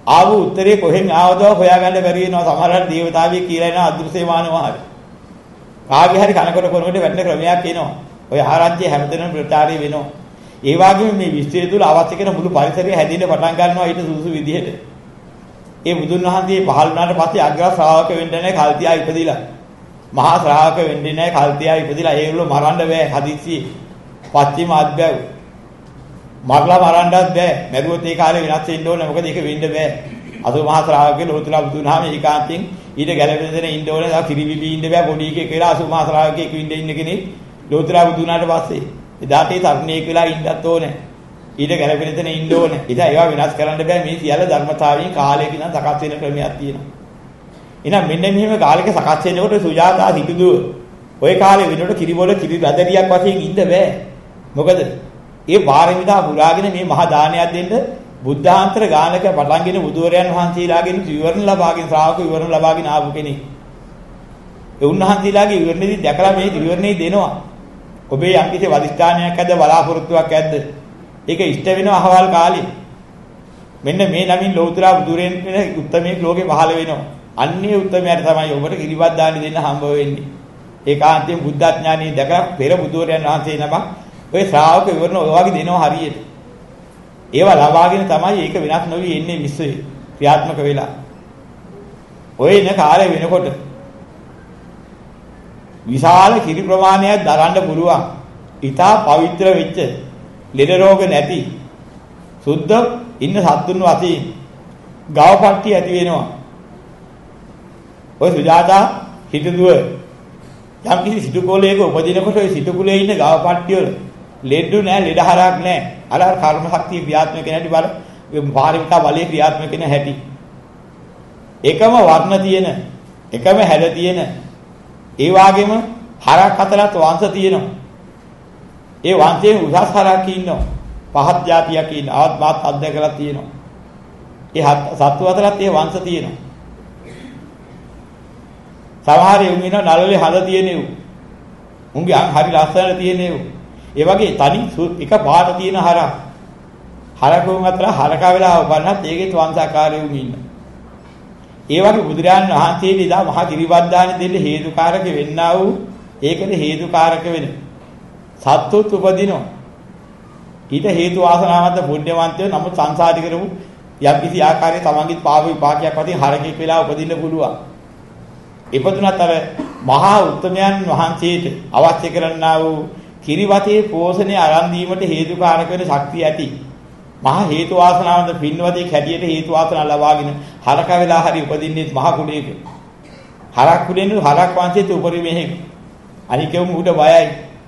ආව උත්තරේ කොහෙන් ආවද හොයාගන්න බැරි වෙනවා. සමහරවිට දේවතාවිය කියලා එන අදෘශ්‍යමානව හරි. කාගේ හරි කනකොට කොනකොට වැටෙන ක්‍රමයක් එනවා. ඔය ආරාජ්‍ය හැමතැනම ප්‍රචාරය වෙනවා. ඒ වගේම මේ විශ්වය තුල අවශ්‍ය කරන මුළු පරිසරය හැදෙන්න පටන් ගන්නවා ඊට සුදුසු විදිහට. ඒ බුදුන් වහන්සේ පහළ වුණාට පස්සේ අග්‍ර ශ්‍රාවක වෙන්න නැහැ කල්තියා ඉපදිලා. මහා ශ්‍රාවක වෙන්නේ නැහැ කල්තියා ඉපදිලා. ඒගොල්ලෝ මරන්න බෑ හදිස්සියේ. පස්චිම අධ්‍යය. මරලා මරන්නත් බෑ. මරුවොත් ඒ කාලේ වෙනස් වෙන්න ඕනේ. මොකද ඒක වෙන්න බෑ. අසු මහා ශ්‍රාවකගේ ලෝතුලා බුදුනහම ඒකාන්තයෙන් ඊට ගැළපෙන දෙන ඉන්න ඕනේ. දා කිරිවිලි ඉන්න බෑ. පොඩි එකේ කියලා අසු මහා ශ්‍රාවකෙක් ඉන්න කෙනෙක් ලෝතුලා බුදුනාට පස්සේ එදාට ඒ තරුණයෙක් වෙලා ඉන්නත් ඕනේ. ඊට ගැළපෙන දෙන ඉන්න ඕනේ. ඉතින් ඒවා වෙනස් කරන්න බෑ. මේ සියල්ල ධර්මතාවයෙන් කාලයක ඉඳන් සකස් වෙන ක්‍රමයක් තියෙනවා. එහෙනම් මෙන්න මෙහෙම කාලයක සකස් වෙනකොට සුජාතා සිටුදුව ওই කාලේ වෙනකොට කිරිබොල කිරි රදරියක් වශයෙන් ඉන්න බෑ. මොකද ඒ පාරමිතා පුරාගෙන මේ මහා දානයක් දෙන්න බුද්ධාන්තර ගානක පටන්ගෙන බුදුවරයන් වහන්සේලාගෙන් විවරණ ලබාගෙන ශ්‍රාවක විවරණ ලබාගෙන ආපු කෙනෙක්. ඒ උන්වහන්සේලාගේ විවරණෙදි දැකලා මේ විවරණේ දෙනවා. ඔබේ යම්කිසි වදිෂ්ඨානයක් ඇද්ද බලාපොරොත්තුවක් ඇද්ද? ඒක ඉෂ්ට වෙනවා අහවල් කාලේ. මෙන්න මේ නමින් ලෞතර බුදුරෙන් වෙන උත්තමයේ ලෝකේ පහළ වෙනවා. අන්නේ උත්තමයාට තමයි ඔබට කිරිබත් දාන්න දෙන්න හම්බ වෙන්නේ. ඒකාන්තයෙන් බුද්ධඥානිය දැකලා පෙර බුදුරයන් වහන්සේ නමක් ඔය ශ්‍රාවක විවරණ ඔය වගේ දෙනවා හරියට. ඒවා ලබාගෙන තමයි ඒක වෙනස් නොවි එන්නේ විශ්වයේ ක්‍රියාත්මක වෙලා. ඔය ඉන කාලේ වෙනකොට විශාල කිරි ප්‍රමාණයක් දරන්න පුළුවන්. ඊටා පවිත්‍ර වෙච්ච ලෙඩ රෝග නැති සුද්ධ ඉන්න සත්තුන් වශයෙන් ගවපට්ටි ඇති වෙනවා. ඔය සුජාතා හිටදුව යම් කිසි සිටු කොලයක උපදිනකොට ඔය සිටු කුලේ ඉන්න ගවපට්ටි වල ලෙඩු නැහැ ලෙඩ හරක් නැහැ. අර කර්ම ශක්තිය ක්‍රියාත්මක වෙන හැටි බල පාරමිතා බලයේ ක්‍රියාත්මක වෙන හැටි. එකම වර්ණ තියෙන එකම හැඩ තියෙන ඒ වගේම හරක් හතරක් වංශ තියෙනවා. ඒ වංශයෙන් උසස් හරක් ඉන්නවා. පහත් జాතියක් ඉන්නවා. ආවත් මාත් අධ්‍යයකලා තියෙනවා. ඒ සත්තු අතරත් ඒ වංශ තියෙනවා. සමහර එවුන් ඉන්නවා නළලේ හද තියෙනේව්. උන්ගේ අං හරි ලස්සනට තියෙනේව්. ඒ වගේ තනි එක පාට තියෙන හරක්. හරකුන් අතර හරකා වෙලා උපන්නත් ඒකේ වංශාකාරයෝ ඉන්නවා. ඒ වගේ බුදුරජාණන් වහන්සේ ඉදා මහා කිරිවද්දානි දෙන්න හේතුකාරක වෙන්නා වූ ඒකේ හේතුකාරක වෙන සත්තුත් උපදිනවා. ඊට හේතු වාසනාවන්ත පුණ්‍යවන්තයෝ නමුත් සංසාරික කරමු යම්කිසි ආකාරයේ තමන්ගේ පාප විපාකයක් වශයෙන් හරකෙක් වෙලා උපදින්න පුළුවන්. ඉපදුනත් අර මහා උත්තමයන් වහන්සේට අවශ්‍ය කරන්නා වූ කිරිවතේ පෝෂණය ආරම්භ දීමට හේතුකාරක වෙන ශක්තිය ඇති. මහා හේතු වාසනාවන්ත පින්වතෙක් හැටියට හේතු වාසනාව ලබාගෙන හරක වෙලා හරි උපදින්නේ මහ කුලයක. හරක් කුලෙන් හරක් වංශයේ උපරිමෙහි. අනිකෙම උඩ බයයි.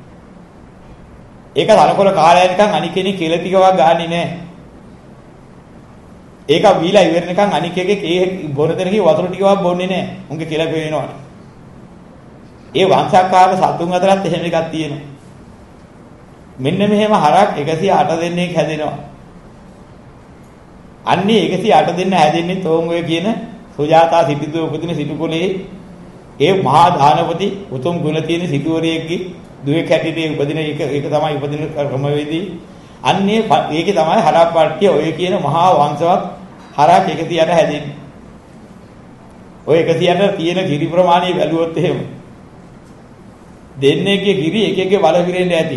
ඒක තරකොල කාලය නිකන් අනිකෙනේ කෙල ටිකවක් ගන්නෙ නෑ. ඒක වීලා ඉවරනකන් අනිකෙගේ ඒ බොරදෙනකේ වතුර ටිකවක් බොන්නේ නෑ. උන්ගේ කෙල පේනවා. ඒ වංශාකාර සතුන් අතරත් එහෙම එකක් තියෙනවා. මෙන්න මෙහෙම හරක් 108 දෙනෙක් හැදෙනවා. අන්නේ 108 දෙන්න හැදෙන්නේ තෝන් ඔය කියන සුජාතා සිටුදුව උපදින සිටු කුලේ ඒ මහා දානපති උතුම් ගුණ තියෙන සිටුවරයෙක්ගේ දුවේ කැටිතේ උපදින එක තමයි උපදින ක්‍රමවේදී. අන්නේ ඒකේ තමයි හරප්පට්ටිය ඔය කියන මහා වංශවත් හරක් 108 හැදෙන්නේ. ඔය 108 තියෙන කිරි ප්‍රමාණය බැලුවොත් එහෙම දෙන්නේගේ කිරි එකෙක්ගේ බල පිරෙන්නේ ඇති.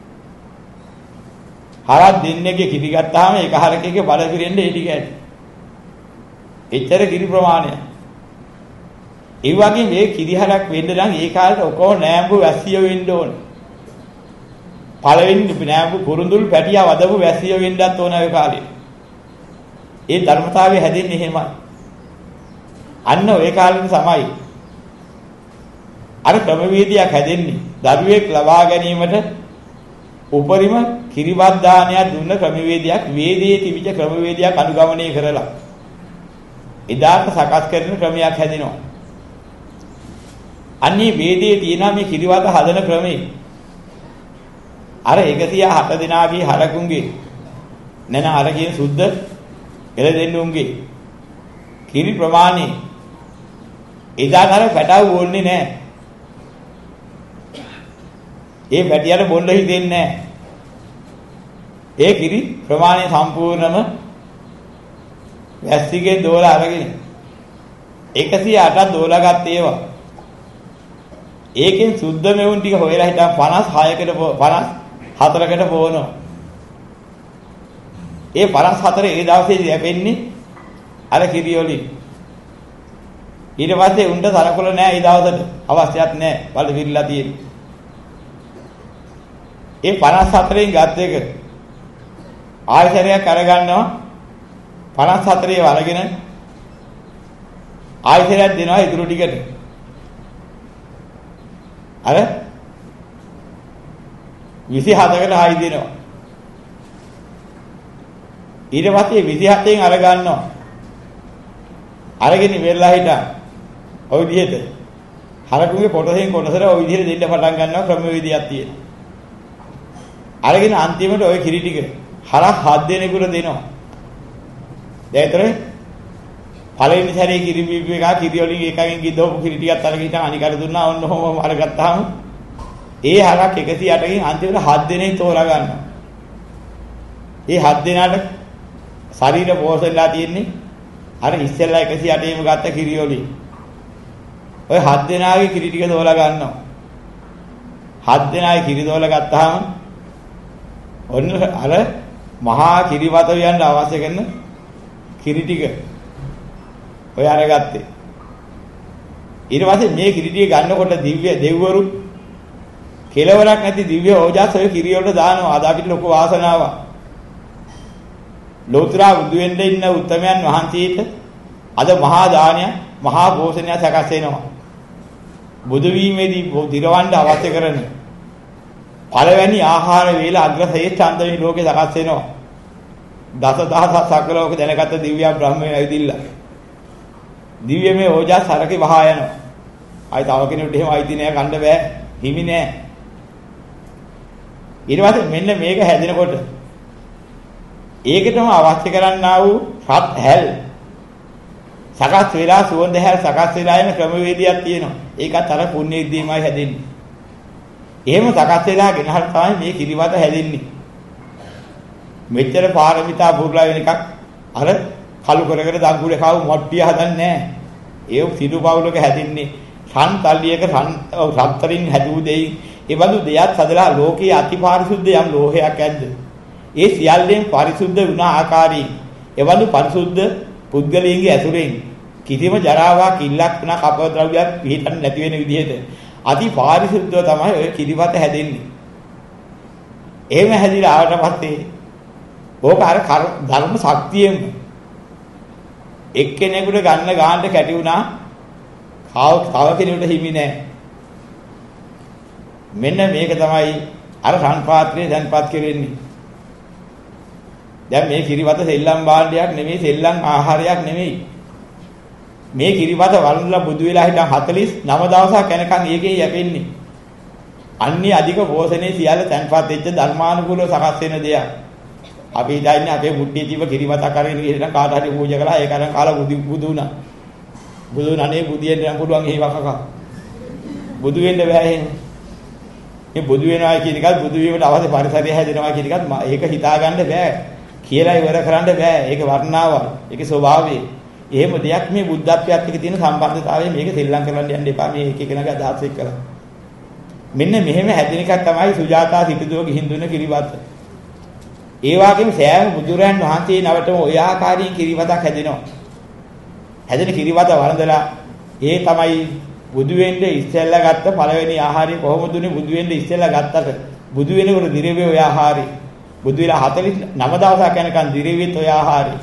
හරක් දෙන්නේගේ කිරි ගත්තාම එක හරකෙක්ගේ බල පිරෙන්නේ ඒ ටික ඇති. එච්චර කිරි ප්‍රමාණය. ඒ වගේ මේ කිරි හරක් වෙන්න නම් ඒ කාලේ ඔකෝ නෑඹු වැස්සිය වෙන්න ඕන. පළවෙනි නෑඹු කුරුඳුල් පැටියා වදපු වැස්සිය වෙන්නත් ඕන ඒ කාලේ. ඒ ධර්මතාවය හැදෙන්නේ එහෙමයි. අන්න ඔය කාලෙම සමයි. අර ක්‍රමවේදයක් හැදෙන්නේ දරුවෙක් ලබා ගැනීමට උපරිම කිරිවත් දානයක් දුන්න ක්‍රමවේදයක් වේදයේ තිබිච්ච ක්‍රමවේදයක් අනුගමනය කරලා එදාට සකස් කරන ක්‍රමයක් හැදෙනවා. අන්නේ වේදයේ තියෙන මේ කිරිවත හදන ක්‍රමේ අර 107 දෙනාගේ හරකුන්ගේ නැන අර කියන සුද්ධ එළ දෙන්නුන්ගේ කිරි ප්‍රමාණය එදාතර පැටව ඕන්නේ නැහැ. ඒ පැටියට බොන්න හිතෙන්නේ නැහැ. ඒ කිරි ප්‍රමාණය සම්පූර්ණම වැස්සිගේ දෝලා අරගෙන 108ක් දෝලා ගත්ත ඒවා. ඒකෙන් සුද්ධ මෙවුන් ටික හොයලා හිටන් 56කට 54කට පොවනවා. ඒ 54 ඒ දවසේදී ලැබෙන්නේ අර කිරි වලින්. ඊට පස්සේ උණ්ඩ සරකොල නෑ ඒ දවසට. අවශ්‍යත් නෑ. බල විරිලා තියෙන්නේ. ඒ 54න් ගත් එක ආයතරයක් අරගන්නවා 54 වලගෙන ආයතරයක් දෙනවා ඉතුරු ටිකට. අර 27කට හයි දෙනවා. ඊට පස්සේ 27න් අර ගන්නවා. අරගෙන ඉවරලා හිටා. ඔය විදිහට හරකුගේ කොටසෙන් කොටසට ඔය විදිහට දෙන්න පටන් ගන්නවා ක්‍රමවේදයක් තියෙනවා. අරගෙන අන්තිමට ඔය කිරි ටික හරක් 7 දෙනෙකුට දෙනවා. දැන් පළවෙනි සැරේ කිරි බීපු එක කිරි වලින් එකකින් ගිදවපු කිරි ටිකක් අරගෙන හිටන් අනිකට දුන්නා. ඔන්න ඔහොම අරගත්තාම ඒ හරක් 108කින් අන්තිමට 7 දෙනෙක් තෝරා ගන්නවා. ඒ 7 දෙනාට ශරීර පෝෂණලා තියෙන්නේ අර ඉස්සෙල්ලා 108ෙම ගත්ත කිරි වලින්. ඔය 7 දෙනාගේ කිරි ටික තෝරා ගන්නවා. 7 දෙනාගේ කිරි තෝරා ගත්තාම ඔන්න අර මහා කිරිවත වියන්න අවශ්‍ය කරන කිරි ටික ඔය අරගත්තේ. ඊට පස්සේ මේ කිරි ටික ගන්නකොට දිව්‍ය දෙව්වරු කෙලවරක් නැති දිව්‍ය ඕජස් ඔය කිරි වලට දානවා. අද අපිට ලොකු වාසනාවක්. ලෝතුරා බුදු වෙන්න ඉන්න උත්තමයන් වහන්සේට අද මහා දානය මහා පෝෂණය සකස් වෙනවා. බුදු වීමේදී දිරවන්න අවශ්‍ය කරන පළවෙනි ආහාර වේල අග්‍රශ්‍රේෂ්ඨාන්තමේ ලෝකේ සකස් වෙනවා. දසදහසක් සකලෝක දැනගත දිව්‍ය බ්‍රහ්මයේ ඇවිදින්න. දිව්‍යමය ඕජස් හරකේ වහා යනවා. ආයි තව කෙනෙකුට එහෙම අයිති නෑ ගන්න බෑ. හිමි නෑ. ඊට පස්සේ මෙන්න මේක හැදෙනකොට ඒකටම අවශ්‍ය කරන්නා වූ රත් හැල් සකස් වෙලා සුවඳ හැල් සකස් වෙලා යන ක්‍රමවේදයක් තියෙනවා. ඒකත් අර පුණ්‍ය ඉදීමයි හැදෙන්නේ. එහෙම සකස් වෙලා ගෙනහල් තමයි මේ කිරිවත හැදෙන්නේ. මෙච්චර පාරමිතා පුරලා වෙන එකක් අර කලු කර කර දඟුලේ කාව මොට්ටිය හදන්නේ නැහැ. ඒ සිදු පවුලක හැදින්නේ රන් තල්ලියක රත්තරින් හැදූ දෙයි. ඒ බඳු දෙයක් හදලා ලෝකයේ අතිපාරිශුද්ධ යම් ලෝහයක් ඇද්ද? ඒ සියල්ලෙන් පරිසුද්ධ වුණ ආකාරයෙන් එවලු පරිසුද්ධ පුද්ගලයන්ගේ ඇසුරෙන් කිසිම ජරාවක් ඉල්ලක් වුණ කප ද්‍රව්‍යයක් පිළිතන් නැති වෙන විදිහට අති පාරිසුද්ධව තමයි ඔය කිරිවත හැදෙන්නේ. එහෙම හැදිලා ආවට පස්සේ ඕක අර ධර්ම ශක්තියෙන් එක්කෙනෙකුට ගන්න ගානට කැටි වුණා තව කෙනෙකුට හිමි නැහැ. මෙන්න මේක තමයි අර රන් පාත්‍රයේ දැන්පත් කෙරෙන්නේ. දැන් මේ කිරිවත සෙල්ලම් භාණ්ඩයක් නෙමෙයි සෙල්ලම් ආහාරයක් නෙමෙයි. මේ කිරිවත වළඳලා බුදු වෙලා හිටන් 49 දවසක් යනකම් ඒකේ යැපෙන්නේ. අන්නේ අධික පෝෂණේ සියල්ල තැන්පත් වෙච්ච ධර්මානුකූලව සකස් වෙන දෙයක්. අපි ඉතින් අපේ මුට්ටියේ තිබ්බ කිරිවත කරගෙන ඉඳන් කාට හරි පූජා කළා ඒක අරන් කාලා බුදු වුණා. බුදු නනේ බුදියෙන්න නම් පුළුවන් එහෙ වකක. බුදු වෙන්න බෑ එහෙම. මේ බුදු වෙනවා කියන එකත් බුදු වීමට අවශ්‍ය පරිසරය හැදෙනවා කියන එකත් ඒක හිතා ගන්න බෑ. කියලා ඉවර කරන්න බෑ. ඒක වර්ණාවක්. ඒකේ ස්වභාවය. එහෙම දෙයක් මේ බුද්ධත්වයට එක්ක තියෙන සම්බන්ධතාවය මේක සෙල්ලම් කරන්න යන්න එපා. මේ එක එකනගේ අදහස් එක්ක කරලා. මෙන්න මෙහෙම හැදෙන එකක් තමයි සුජාතා සිටුදුවගේ හින්දුන කිරිවත. ඒ වගේම සෑම බුදුරයන් වහන්සේ නවටම ඔය ආකාරයෙන් කිරිවතක් හැදෙනවා. හැදෙන කිරිවත වළඳලා ඒ තමයි බුදු වෙන්න ඉස්සෙල්ලා ගත්ත පළවෙනි ආහාරය කොහොමද උනේ බුදු වෙන්න ඉස්සෙල්ලා ගත්තට බුදු වෙනකොට දිරවේ ඔය ආහාරය. බුදු වෙලා 49 දවසක් යනකම් දිරෙවිත් ඔය ආහාරය.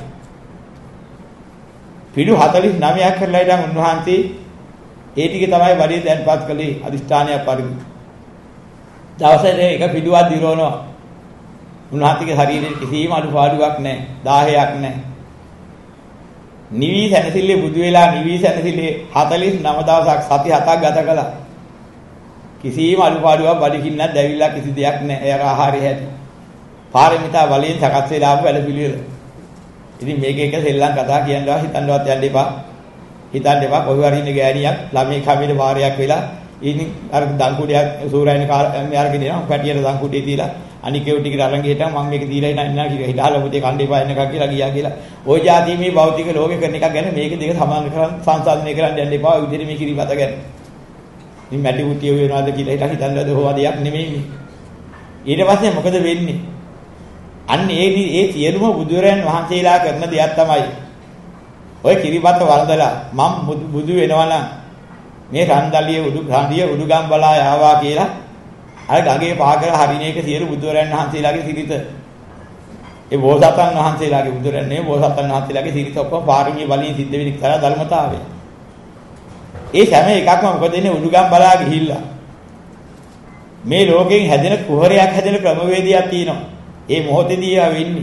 පිටු 49ක් කරලා ඉඳන් උන්වහන්සේ ඒ ටික තමයි බඩේ දැන්පත් කළේ අදිෂ්ඨානයක් පරිදි. දවසේ එක පිටුවක් දිරවනවා. උන්වහන්සේගේ ශරීරයේ කිසිම අඩුපාඩුවක් නැහැ. 10ක් නැහැ. නිවි සැනසille බුදු වෙලා නිවි සැනසille 49 දවසක් සති 7ක් ගත කළා. කිසිම අඩුපාඩුවක් බඩකින් නැත් දැවිලා කිසි දෙයක් නැහැ. ඒ ආහාරය හැටි. පාරමිතා වලින් සකස් වෙලා ආපු වැඩ පිළිවෙල. ඉතින් මේක එක සෙල්ලම් කතා කියනවා හිතන්නවත් යන්න එපා. හිතන්න එපා කොහේ හරි ඉන්න ගෑණියක් ළමයි කමිට වාරයක් වෙලා ඉතින් අර දංකුඩියක් සූරායන කාලේ අරගෙන යනවා පැටියට දංකුඩිය තියලා අනික ඒ ටික අරන් ගිහින් මම මේක දීලා ඉන්නා කියලා හිතාලා පුතේ කණ්ඩේ පායන්න එකක් කියලා ගියා කියලා. ওই જાති මේ භෞතික ලෝකේ කරන එකක් ගැන මේක දෙක සමාන කරන් සංසන්දනය කරන්න යන්න එපා. ඔය විදිහට මේ කිරිබත ගැන. මේ මැටි කුටිය වෙනවාද කියලා හිතන්නද හොවා දෙයක් නෙමෙයි. ඊට පස්සේ මොකද වෙන්නේ? අන්න ඒ සියලුම බුදුරයන් වහන්සේලා කරන දෙයක් තමයි. ඔය කිරිබත වළඳලා මම බුදු වෙනවා නම් මේ රන්දලිය උඩුගම් බලා ආවා කියලා අර ගඟේ පාකර හරිනේක සියලු බුදුරයන් වහන්සේලාගේ සිරිත. ඒ බෝසත්න් වහන්සේලාගේ බුදුරයන් නේ බෝසත්න් වහන්සේලාගේ සිරිත ඔක්කොම පාරමී බලයෙන් සිද්ධ වෙන ඉතර ධර්මතාවය. ඒ හැම එකක්ම මොකද වෙන්නේ උඩුගම් බලා ගිහිල්ලා. මේ ලෝකෙන් හැදෙන කුහරයක් හැදෙන ක්‍රමවේදයක් තියෙනවා. ඒ මොහොතේදී ආ වෙන්නේ.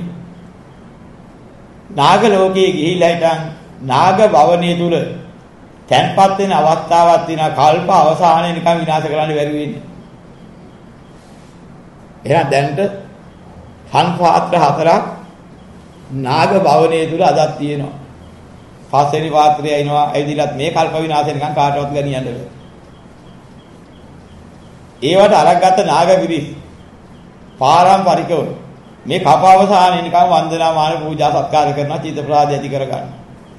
නාග ලෝකයේ ගිහිල්ලා හිටන් නාග භවණිය තුල තැන්පත් වෙන අවස්ථාවක් තියෙනවා. කල්ප අවසානයේ නිකන් විනාශ කරන්න බැරි වෙන්නේ. එහෙනම් දැන්ට සංපාත්‍ර හතරක් නාග භවණිය තුල අදක් තියෙනවා. පස්වෙනි පාත්‍රය එනවා ඇවිදිලත් මේ කල්ප විනාශය නිකන් කාටවත් ගනියන්න බෑ. ඒවට අරගත්ත නාග පිරිස් පාරම්පරිකව මේ කපාවසානේ නිකන් වන්දනා මාන පූජා සත්කාර කරනවා චිත්ත ප්‍රාද ඇති කර ගන්න.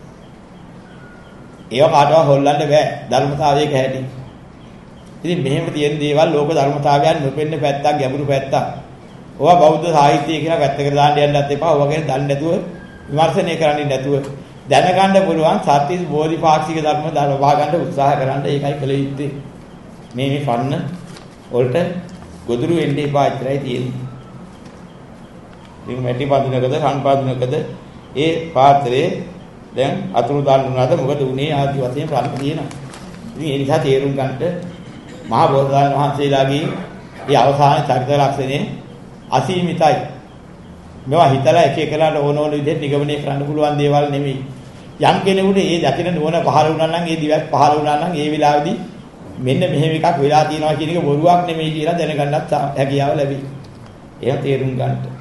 ඒව කාටවත් හොල්ලන්න බෑ ධර්මතාවයක හැටි. ඉතින් මෙහෙම තියෙන දේවල් ලෝක ධර්මතාවයන් නොපෙන්න පැත්තක් ගැඹුරු පැත්තක්. ඕවා බෞද්ධ සාහිත්‍යය කියලා පැත්තකට දාන්න යන්නත් එපා. ඕවා ගැන දන්නේ නැතුව විමර්ශනය කරන්නේ නැතුව දැනගන්න පුළුවන් සත්‍විස් බෝධිපාක්ෂික ධර්ම දරවා ගන්න උත්සාහ කරන්න ඒකයි කළ යුත්තේ. මේ පන්න වලට ගොදුරු වෙන්න එපා ඉතරයි තියෙන්නේ. ඉතින් මැටි පඳුනකද රන් පඳුනකද ඒ පාත්‍රයේ දැන් අතුරු දාන්නාද මොකද උනේ ආදි වශයෙන් ප්‍රශ්න තියෙනවා. ඉතින් ඒ නිසා තේරුම් ගන්නට මහා බෝසතාණන් වහන්සේලාගේ මේ අවසාන චරිත ලක්ෂණේ අසීමිතයි. මේවා හිතලා එක එකලාට ඕන ඕන විදිහට නිගමනය කරන්න පුළුවන් දේවල් නෙමෙයි. යම් කෙනෙකුට මේ දකින්න නුවණ පහළ වුණා නම් ඒ දිවක් පහළ වුණා නම් ඒ වෙලාවේදී මෙන්න මෙහෙම එකක් වෙලා තියෙනවා කියන එක බොරුවක් නෙමෙයි කියලා දැනගන්නත් හැකියාව ලැබෙයි. එහෙනම් තේරුම් ගන්නට